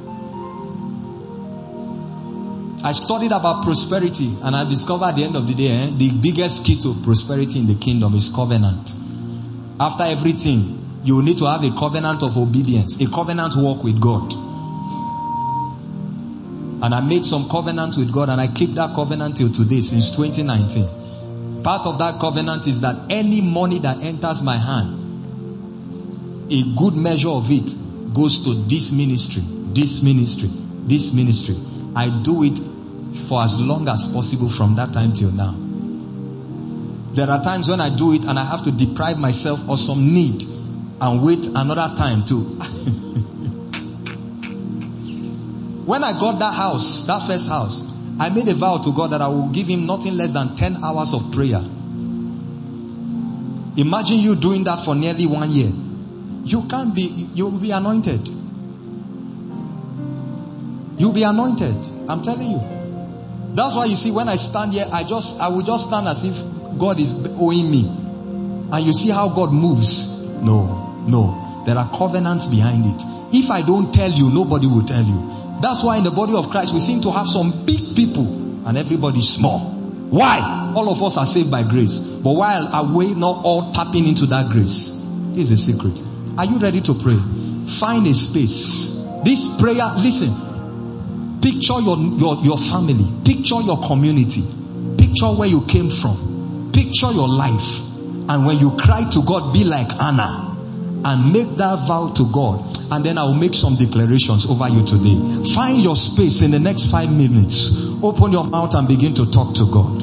I studied about prosperity and I discovered at the end of the day, the biggest key to prosperity in the kingdom is covenant. After everything, you need to have a covenant of obedience, a covenant walk with God. And I made some covenants with God and I keep that covenant till today, since 2019. Part of that covenant is that any money that enters my hand, a good measure of it goes to this ministry, this ministry, this ministry. I do it for as long as possible from that time till now. There are times when I do it and I have to deprive myself of some need and wait another time too. When I got that house, that first house, I made a vow to God that I will give Him nothing less than 10 hours of prayer. Imagine you doing that for nearly 1 year. You'll be anointed. You'll be anointed. I'm telling you. That's why you see when I stand here, I will just stand as if God is owing me. And you see how God moves. No. There are covenants behind it. If I don't tell you, nobody will tell you. That's why in the body of Christ, we seem to have some big people and everybody small. Why? All of us are saved by grace. But while are we not all tapping into that grace? This is the secret. Are you ready to pray? Find a space. This prayer, listen. Picture your family. Picture your community. Picture where you came from. Picture your life. And when you cry to God, be like Anna. And make that vow to God. And then I will make some declarations over you today. Find your space in the next 5 minutes. Open your mouth and begin to talk to God.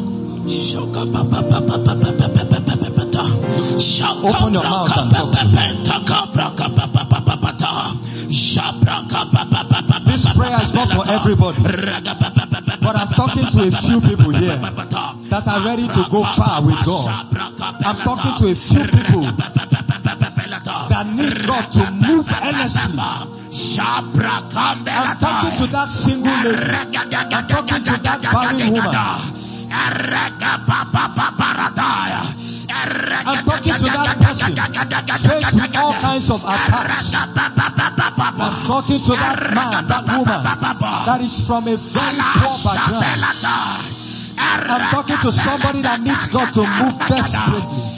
Open your mouth and talk to Him. This prayer is not for everybody. But I'm talking to a few people here that are ready to go far with God. I'm talking to a few people that need God to move earnestly. I'm talking to that single lady. I'm talking to that barren woman. I'm talking to that person faced with all kinds of attacks. I'm talking to that man, that woman that is from a very poor background. I'm talking to somebody that needs God to move desperately.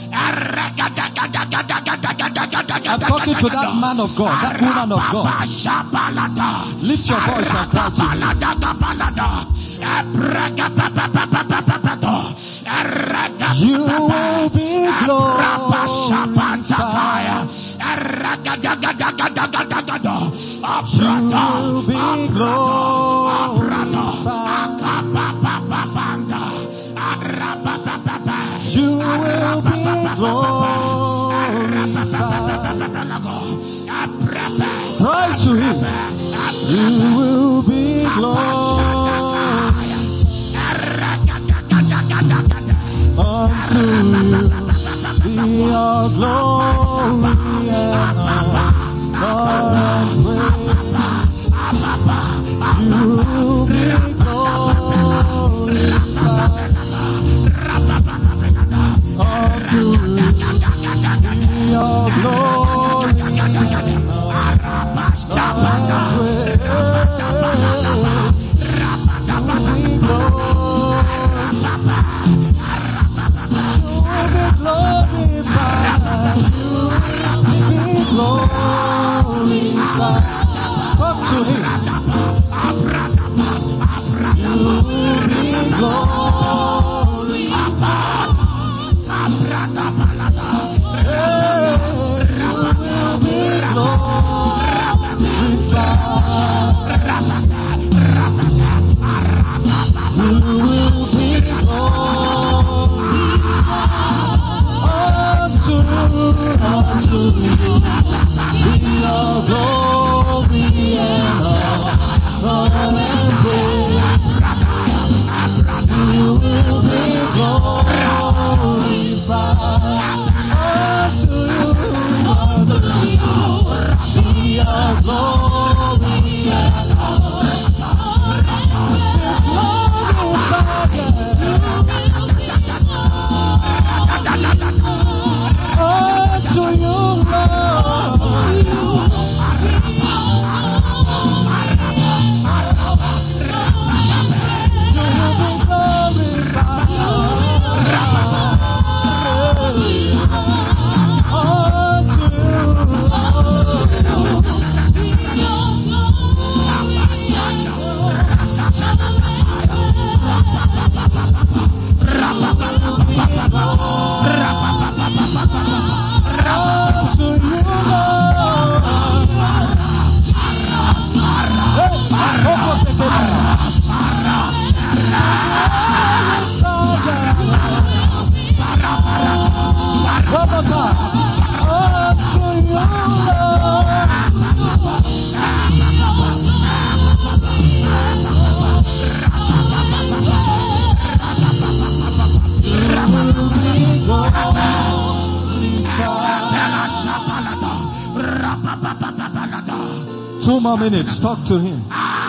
I'm talking to that man of God, that woman of God. Lift your voice and cry to Him. You will be glorified. You will be glorified. You will be glorified. Cry to Him. You will be glorified. Unto you be all glory and honor. 2 more minutes. Talk to him.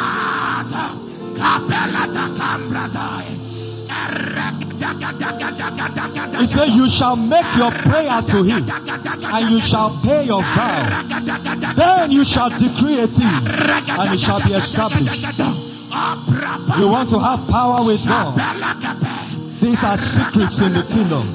He said, you shall make your prayer to him, and you shall pay your vow. Then you shall decree a thing, and it shall be established. You want to have power with God? These are secrets in the kingdom.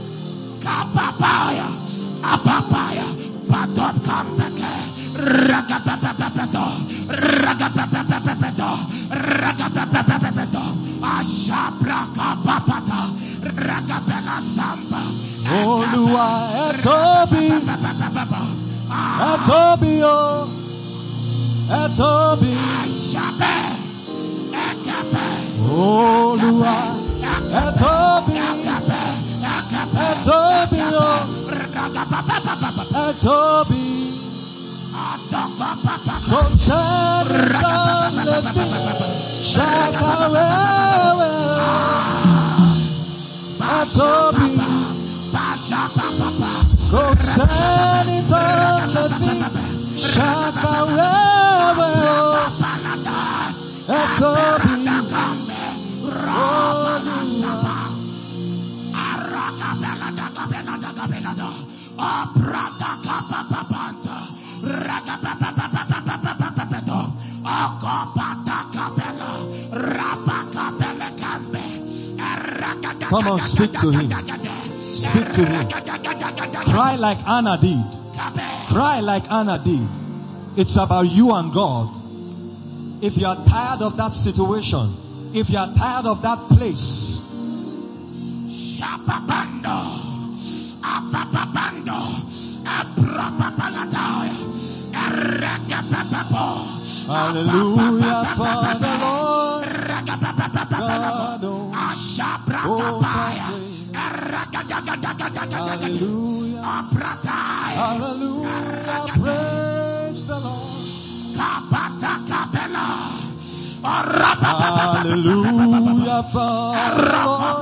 Olúwa ẹ tóbi, ẹ tóbi o, ẹ tóbi. Olúwa ẹ tóbi, ẹ tóbi o, ẹ tóbi. Kò sẹ́ni tó lè fi ṣàkàwé ẹ tóbi. Kò sẹ́ni tó lè fi ṣàkàwé ẹ tóbi. Come on, speak to him. Speak to him. Cry like Anna did. Cry like Anna did. It's about you and God. If you are tired of that situation, if you are tired of that place, hallelujah for the Lord God, hallelujah, praise the Lord. Hallelujah for the Lord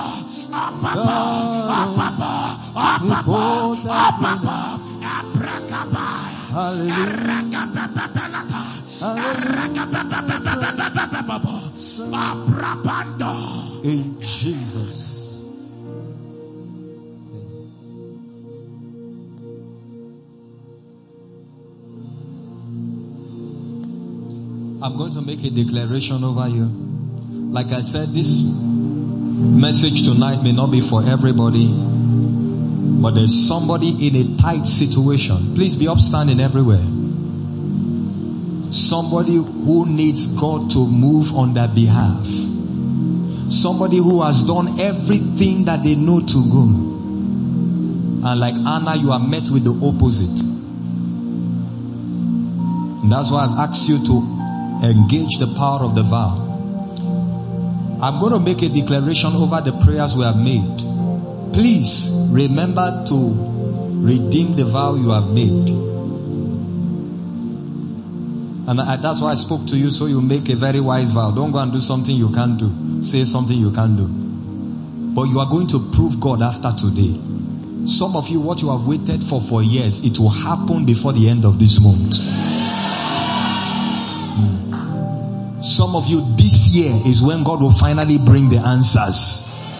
hallelujah. In Jesus. I'm going to make a declaration over you. Like I said, this message tonight may not be for everybody, but there's somebody in a tight situation. Please be upstanding everywhere. Somebody who needs God to move on their behalf. Somebody who has done everything that they know to go. And like Anna, you are met with the opposite. And that's why I've asked you to engage the power of the vow. I'm going to make a declaration over the prayers we have made. Please remember to redeem the vow you have made. And that's why I spoke to you, so you make a very wise vow. Don't go and do something you can't do. Say something you can't do. But you are going to prove God after today. Some of you, what you have waited for years, it will happen before the end of this month. Some of you, this year is when God will finally bring the answers.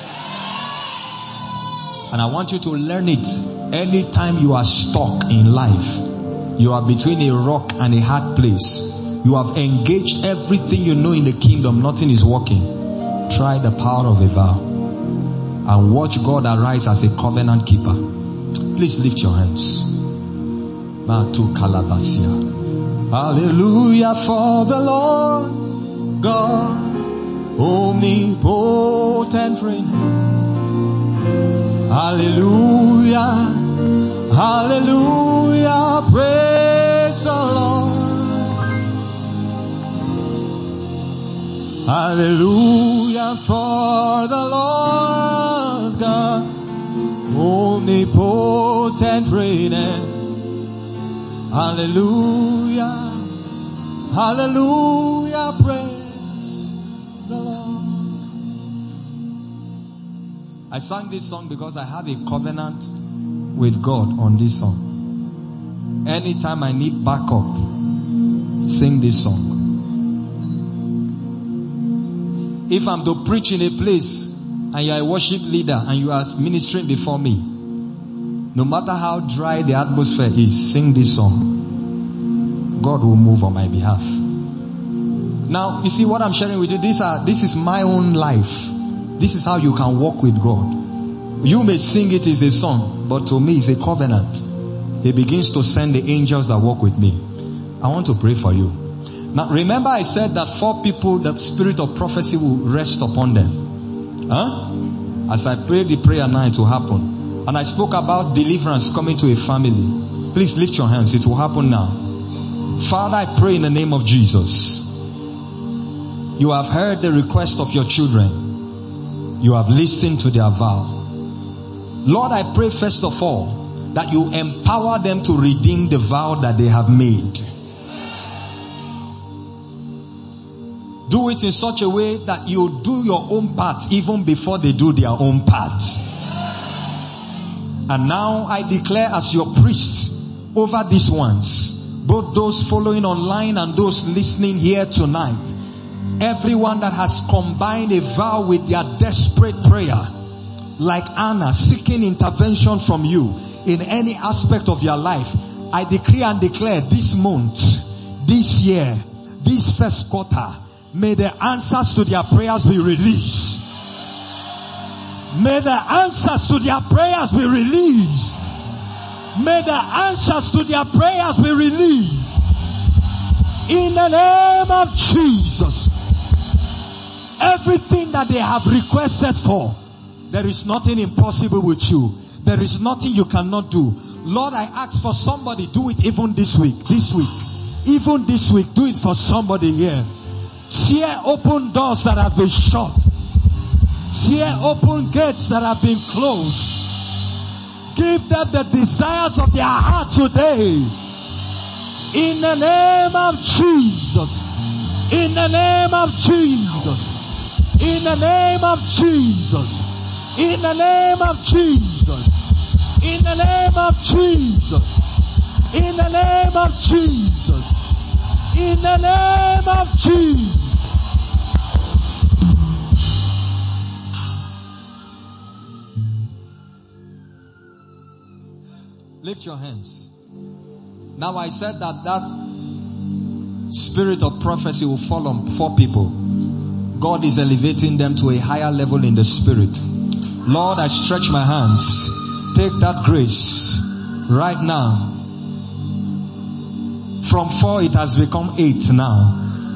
And I want you to learn it. Anytime you are stuck in life, you are between a rock and a hard place, you have engaged everything you know in the kingdom, nothing is working. Try the power of a vow and watch God arise as a covenant keeper. Please lift your hands. Hallelujah for the Lord God omnipotent reign. Hallelujah, hallelujah, praise the Lord. Hallelujah for the Lord God, omnipotent reigneth. Hallelujah, hallelujah, praise the Lord. I sang this song because I have a covenant with God on this song. Anytime I need backup, sing this song. If I'm to preach in a place and you are a worship leader and you are ministering before me, no matter how dry the atmosphere is, sing this song. God will move on my behalf. Now, you see what I'm sharing with you? This is my own life. This is how you can walk with God. You may sing it as a song, but to me it's a covenant. He begins to send the angels that walk with me. I want to pray for you. Now remember I said that 4 people, the spirit of prophecy will rest upon them. As I prayed the prayer now, it will happen. And I spoke about deliverance coming to a family. Please lift your hands. It will happen now. Father, I pray in the name of Jesus. You have heard the request of your children. You have listened to their vow. Lord, I pray first of all that you empower them to redeem the vow that they have made. Do it in such a way that you do your own part even before they do their own part. And now I declare as your priest over these ones, both those following online and those listening here tonight, everyone that has combined a vow with their desperate prayer, like Anna seeking intervention from you in any aspect of your life, I decree and declare this month, this year, this first quarter, may the answers to their prayers be released. May the answers to their prayers be released. May the answers to their prayers be released. In the name of Jesus. Everything that they have requested for, there is nothing impossible with you. There is nothing you cannot do. Lord, I ask for somebody, do it even this week. Even this week, do it for somebody here. Tear open doors that have been shut. Tear open gates that have been closed. Give them the desires of their heart today. In the name of Jesus. In the name of Jesus. In the name of Jesus. In the name of Jesus. In the name of Jesus. In the name of Jesus. In the name of Jesus. Lift your hands. Now I said that spirit of prophecy will fall on 4 people. God is elevating them to a higher level in the spirit. Lord, I stretch my hands. Take that grace right now. From 4 it has become 8 now.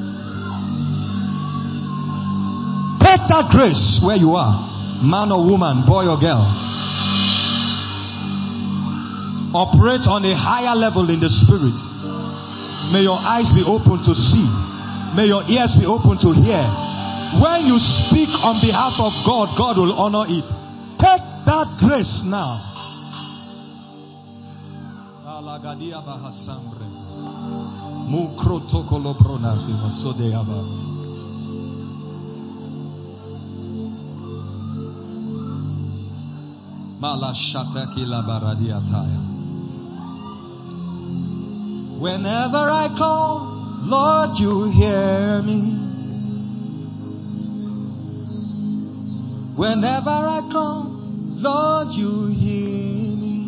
Take that grace where you are. Man or woman, boy or girl. Operate on a higher level in the spirit. May your eyes be open to see. May your ears be open to hear. When you speak on behalf of God, God will honor it. Take that grace now. Whenever I call, Lord, you hear me. Whenever I come, Lord, you hear me.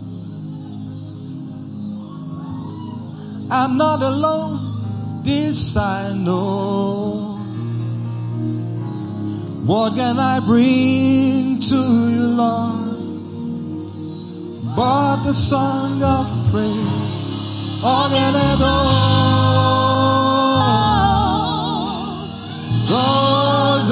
I'm not alone, this I know. What can I bring to you, Lord, but the song of praise? All can I do?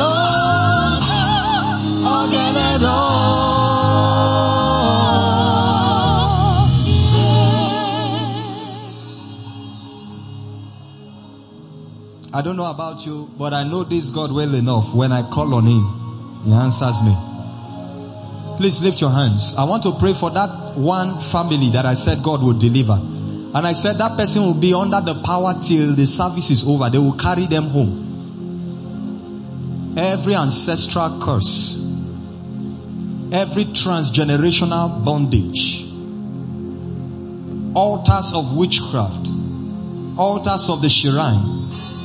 I don't know about you, but I know this God well enough. When I call on Him, He answers me. Please lift your hands. I want to pray for that one family that I said God will deliver. And I said that person will be under the power till the service is over. They will carry them home. Every ancestral curse, every transgenerational bondage, altars of witchcraft, altars of the shrine,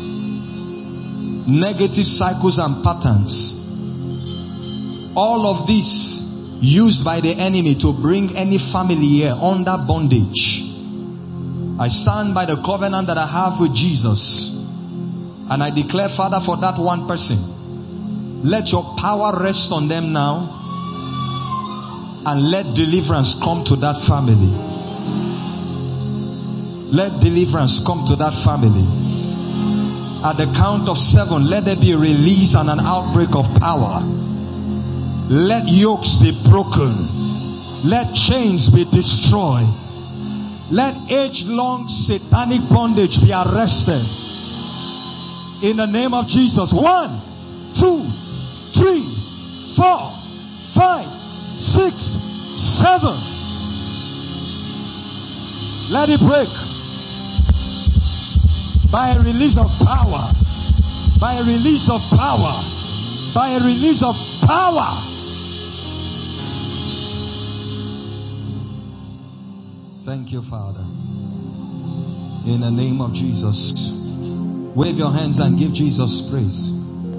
negative cycles and patterns, all of this used by the enemy to bring any family here under bondage. I stand by the covenant that I have with Jesus, and I declare, Father, for that one person, let your power rest on them now, and let deliverance come to that family. Let deliverance come to that family. At the count of 7, let there be a release and an outbreak of power. Let yokes be broken. Let chains be destroyed. Let age-long satanic bondage be arrested. In the name of Jesus. 1, 2, 3, 4, 5, 6, 7. Let it break. By a release of power. By a release of power. By a release of power. Thank you, Father. In the name of Jesus. Wave your hands and give Jesus praise.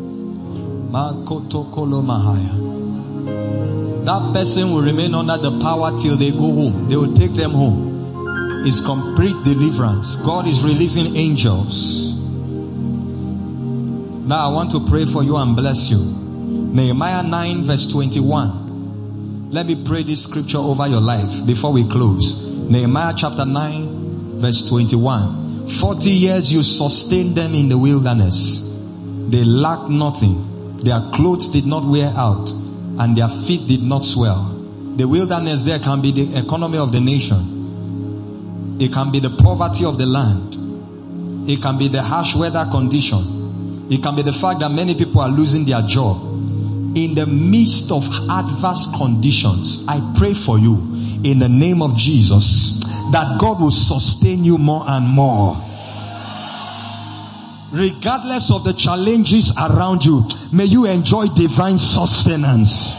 That person will remain under the power till they go home. They will take them home. It's complete deliverance. God is releasing angels. Now I want to pray for you and bless you. Nehemiah 9 verse 21. Let me pray this scripture over your life before we close. Nehemiah chapter 9 verse 21. 40 years you sustained them in the wilderness. They lacked nothing. Their clothes did not wear out, and their feet did not swell. The wilderness there can be the economy of the nation. It can be the poverty of the land. It can be the harsh weather condition. It can be the fact that many people are losing their job. In the midst of adverse conditions, I pray for you in the name of Jesus that God will sustain you more and more. Regardless of the challenges around you, may you enjoy divine sustenance.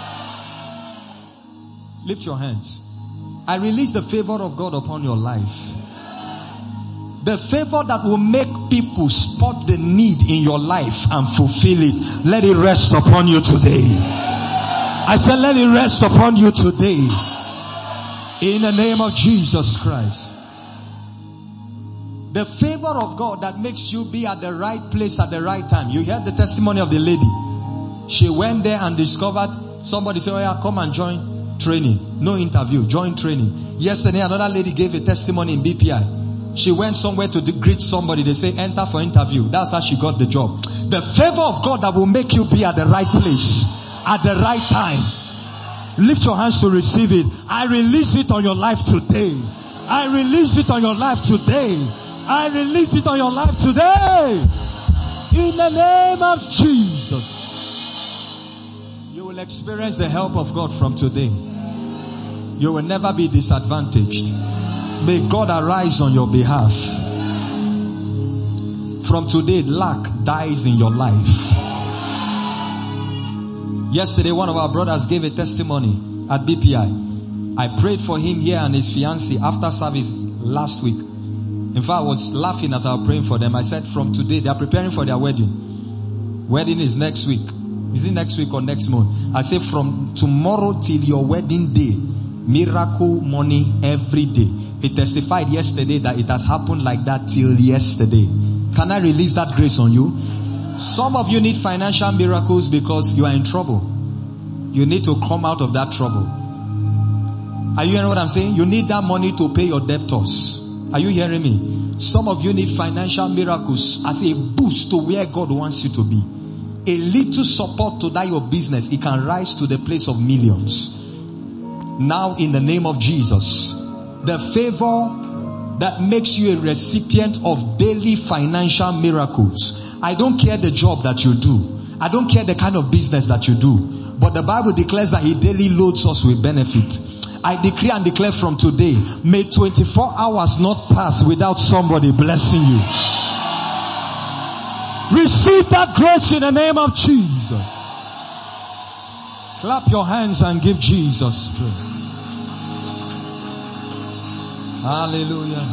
Lift your hands. I release the favor of God upon your life. The favor that will make people spot the need in your life and fulfill it. Let it rest upon you today. I said let it rest upon you today. In the name of Jesus Christ. The favor of God that makes you be at the right place at the right time. You heard the testimony of the lady. She went there and discovered somebody said, oh yeah, come and join training. No interview, join training. Yesterday another lady gave a testimony in BPI. She went somewhere to greet somebody. They say enter for interview. That's how she got the job. The favor of God that will make you be at the right place at the right time. Lift your hands to receive it. I release it on your life today. I release it on your life today. I release it on your life today. In the name of Jesus. You will experience the help of God from today. You will never be disadvantaged. May God arise on your behalf. From today, lack dies in your life. Yesterday, one of our brothers gave a testimony at BPI. I prayed for him here and his fiancée after service last week. In fact, I was laughing as I was praying for them. I said from today, they are preparing for their wedding. Wedding is next week. Is it next week or next month? I say from tomorrow till your wedding day, miracle money every day. He testified yesterday that it has happened like that till yesterday. Can I release that grace on you? Some of you need financial miracles because you are in trouble. You need to come out of that trouble. Are you hearing what I'm saying? You need that money to pay your debtors. Are you hearing me? Some of you need financial miracles as a boost to where God wants you to be. A little support to that your business, it can rise to the place of millions. Now in the name of Jesus, the favor that makes you a recipient of daily financial miracles. I don't care the job that you do. I don't care the kind of business that you do. But the Bible declares that He daily loads us with benefit. I decree and declare from today, may 24 hours not pass without somebody blessing you. Receive that grace in the name of Jesus. Clap your hands and give Jesus praise. Hallelujah.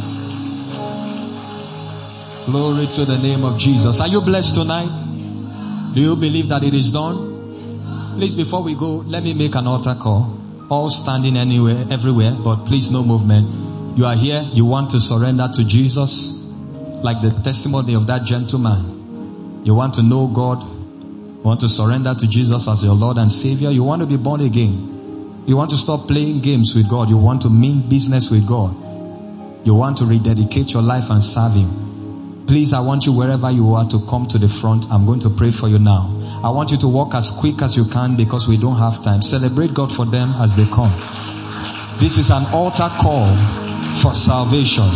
Glory to the name of Jesus. Are you blessed tonight? Do you believe that it is done? Please, before we go, let me make an altar call. All standing anywhere, everywhere, but please no movement. You are here, you want to surrender to Jesus, like the testimony of that gentleman. You want to know God, you want to surrender to Jesus as your Lord and Savior. You want to be born again. You want to stop playing games with God. You want to mean business with God. You want to rededicate your life and serve Him. Please, I want you wherever you are to come to the front. I'm going to pray for you now. I want you to walk as quick as you can because we don't have time. Celebrate God for them as they come. This is an altar call for salvation.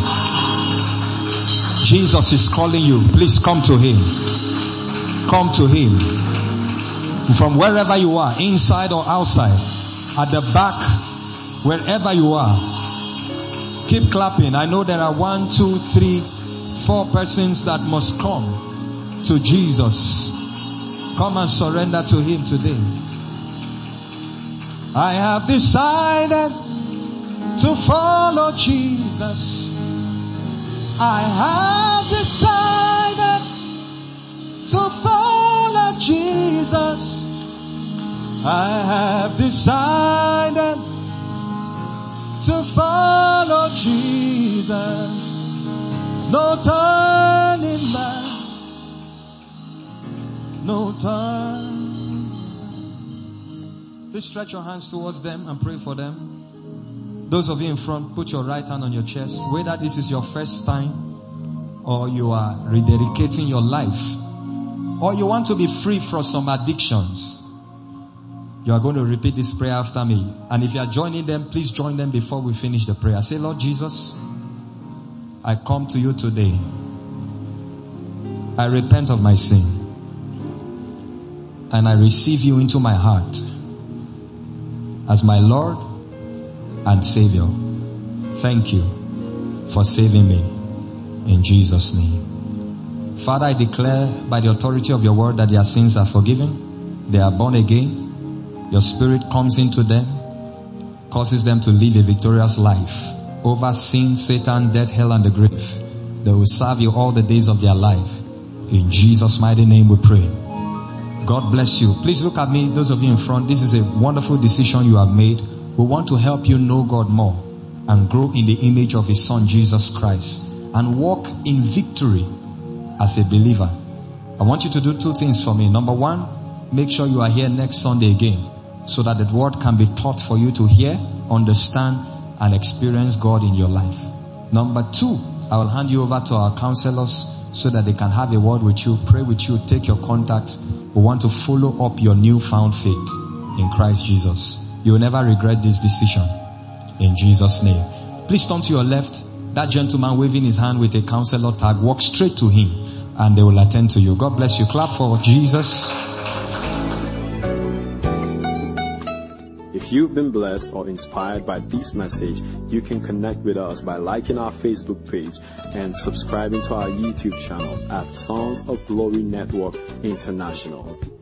Jesus is calling you. Please come to Him. Come to Him. From wherever you are, inside or outside, at the back, wherever you are. Keep clapping. I know there are 1, 2, 3, 4 persons that must come to Jesus. Come and surrender to Him today. I have decided to follow Jesus. I have decided to follow Jesus. I have decided to follow Jesus. No turning back. No turn. Please stretch your hands towards them and pray for them. Those of you in front, put your right hand on your chest. Whether this is your first time or you are rededicating your life or you want to be free from some addictions, you are going to repeat this prayer after me. And if you are joining them, please join them before we finish the prayer. Say, Lord Jesus, I come to you today. I repent of my sin. And I receive you into my heart as my Lord and Savior. Thank you for saving me in Jesus' name. Father, I declare by the authority of your word that their sins are forgiven. They are born again. Your Spirit comes into them, causes them to live a victorious life over sin, Satan, death, hell, and the grave. They will serve you all the days of their life. In Jesus' mighty name we pray. God bless you. Please look at me, those of you in front. This is a wonderful decision you have made. We want to help you know God more and grow in the image of His Son, Jesus Christ, and walk in victory as a believer. I want you to do 2 things for me. Number 1, make sure you are here next Sunday again so that the word can be taught for you to hear, understand, and experience God in your life. Number 2, I will hand you over to our counselors so that they can have a word with you, pray with you, take your contact. We want to follow up your newfound faith in Christ Jesus. You will never regret this decision in Jesus' name. Please turn to your left. That gentleman waving his hand with a counselor tag, walk straight to him and they will attend to you. God bless you. Clap for Jesus. If you've been blessed or inspired by this message, you can connect with us by liking our Facebook page and subscribing to our YouTube channel at Sons of Glory Network International.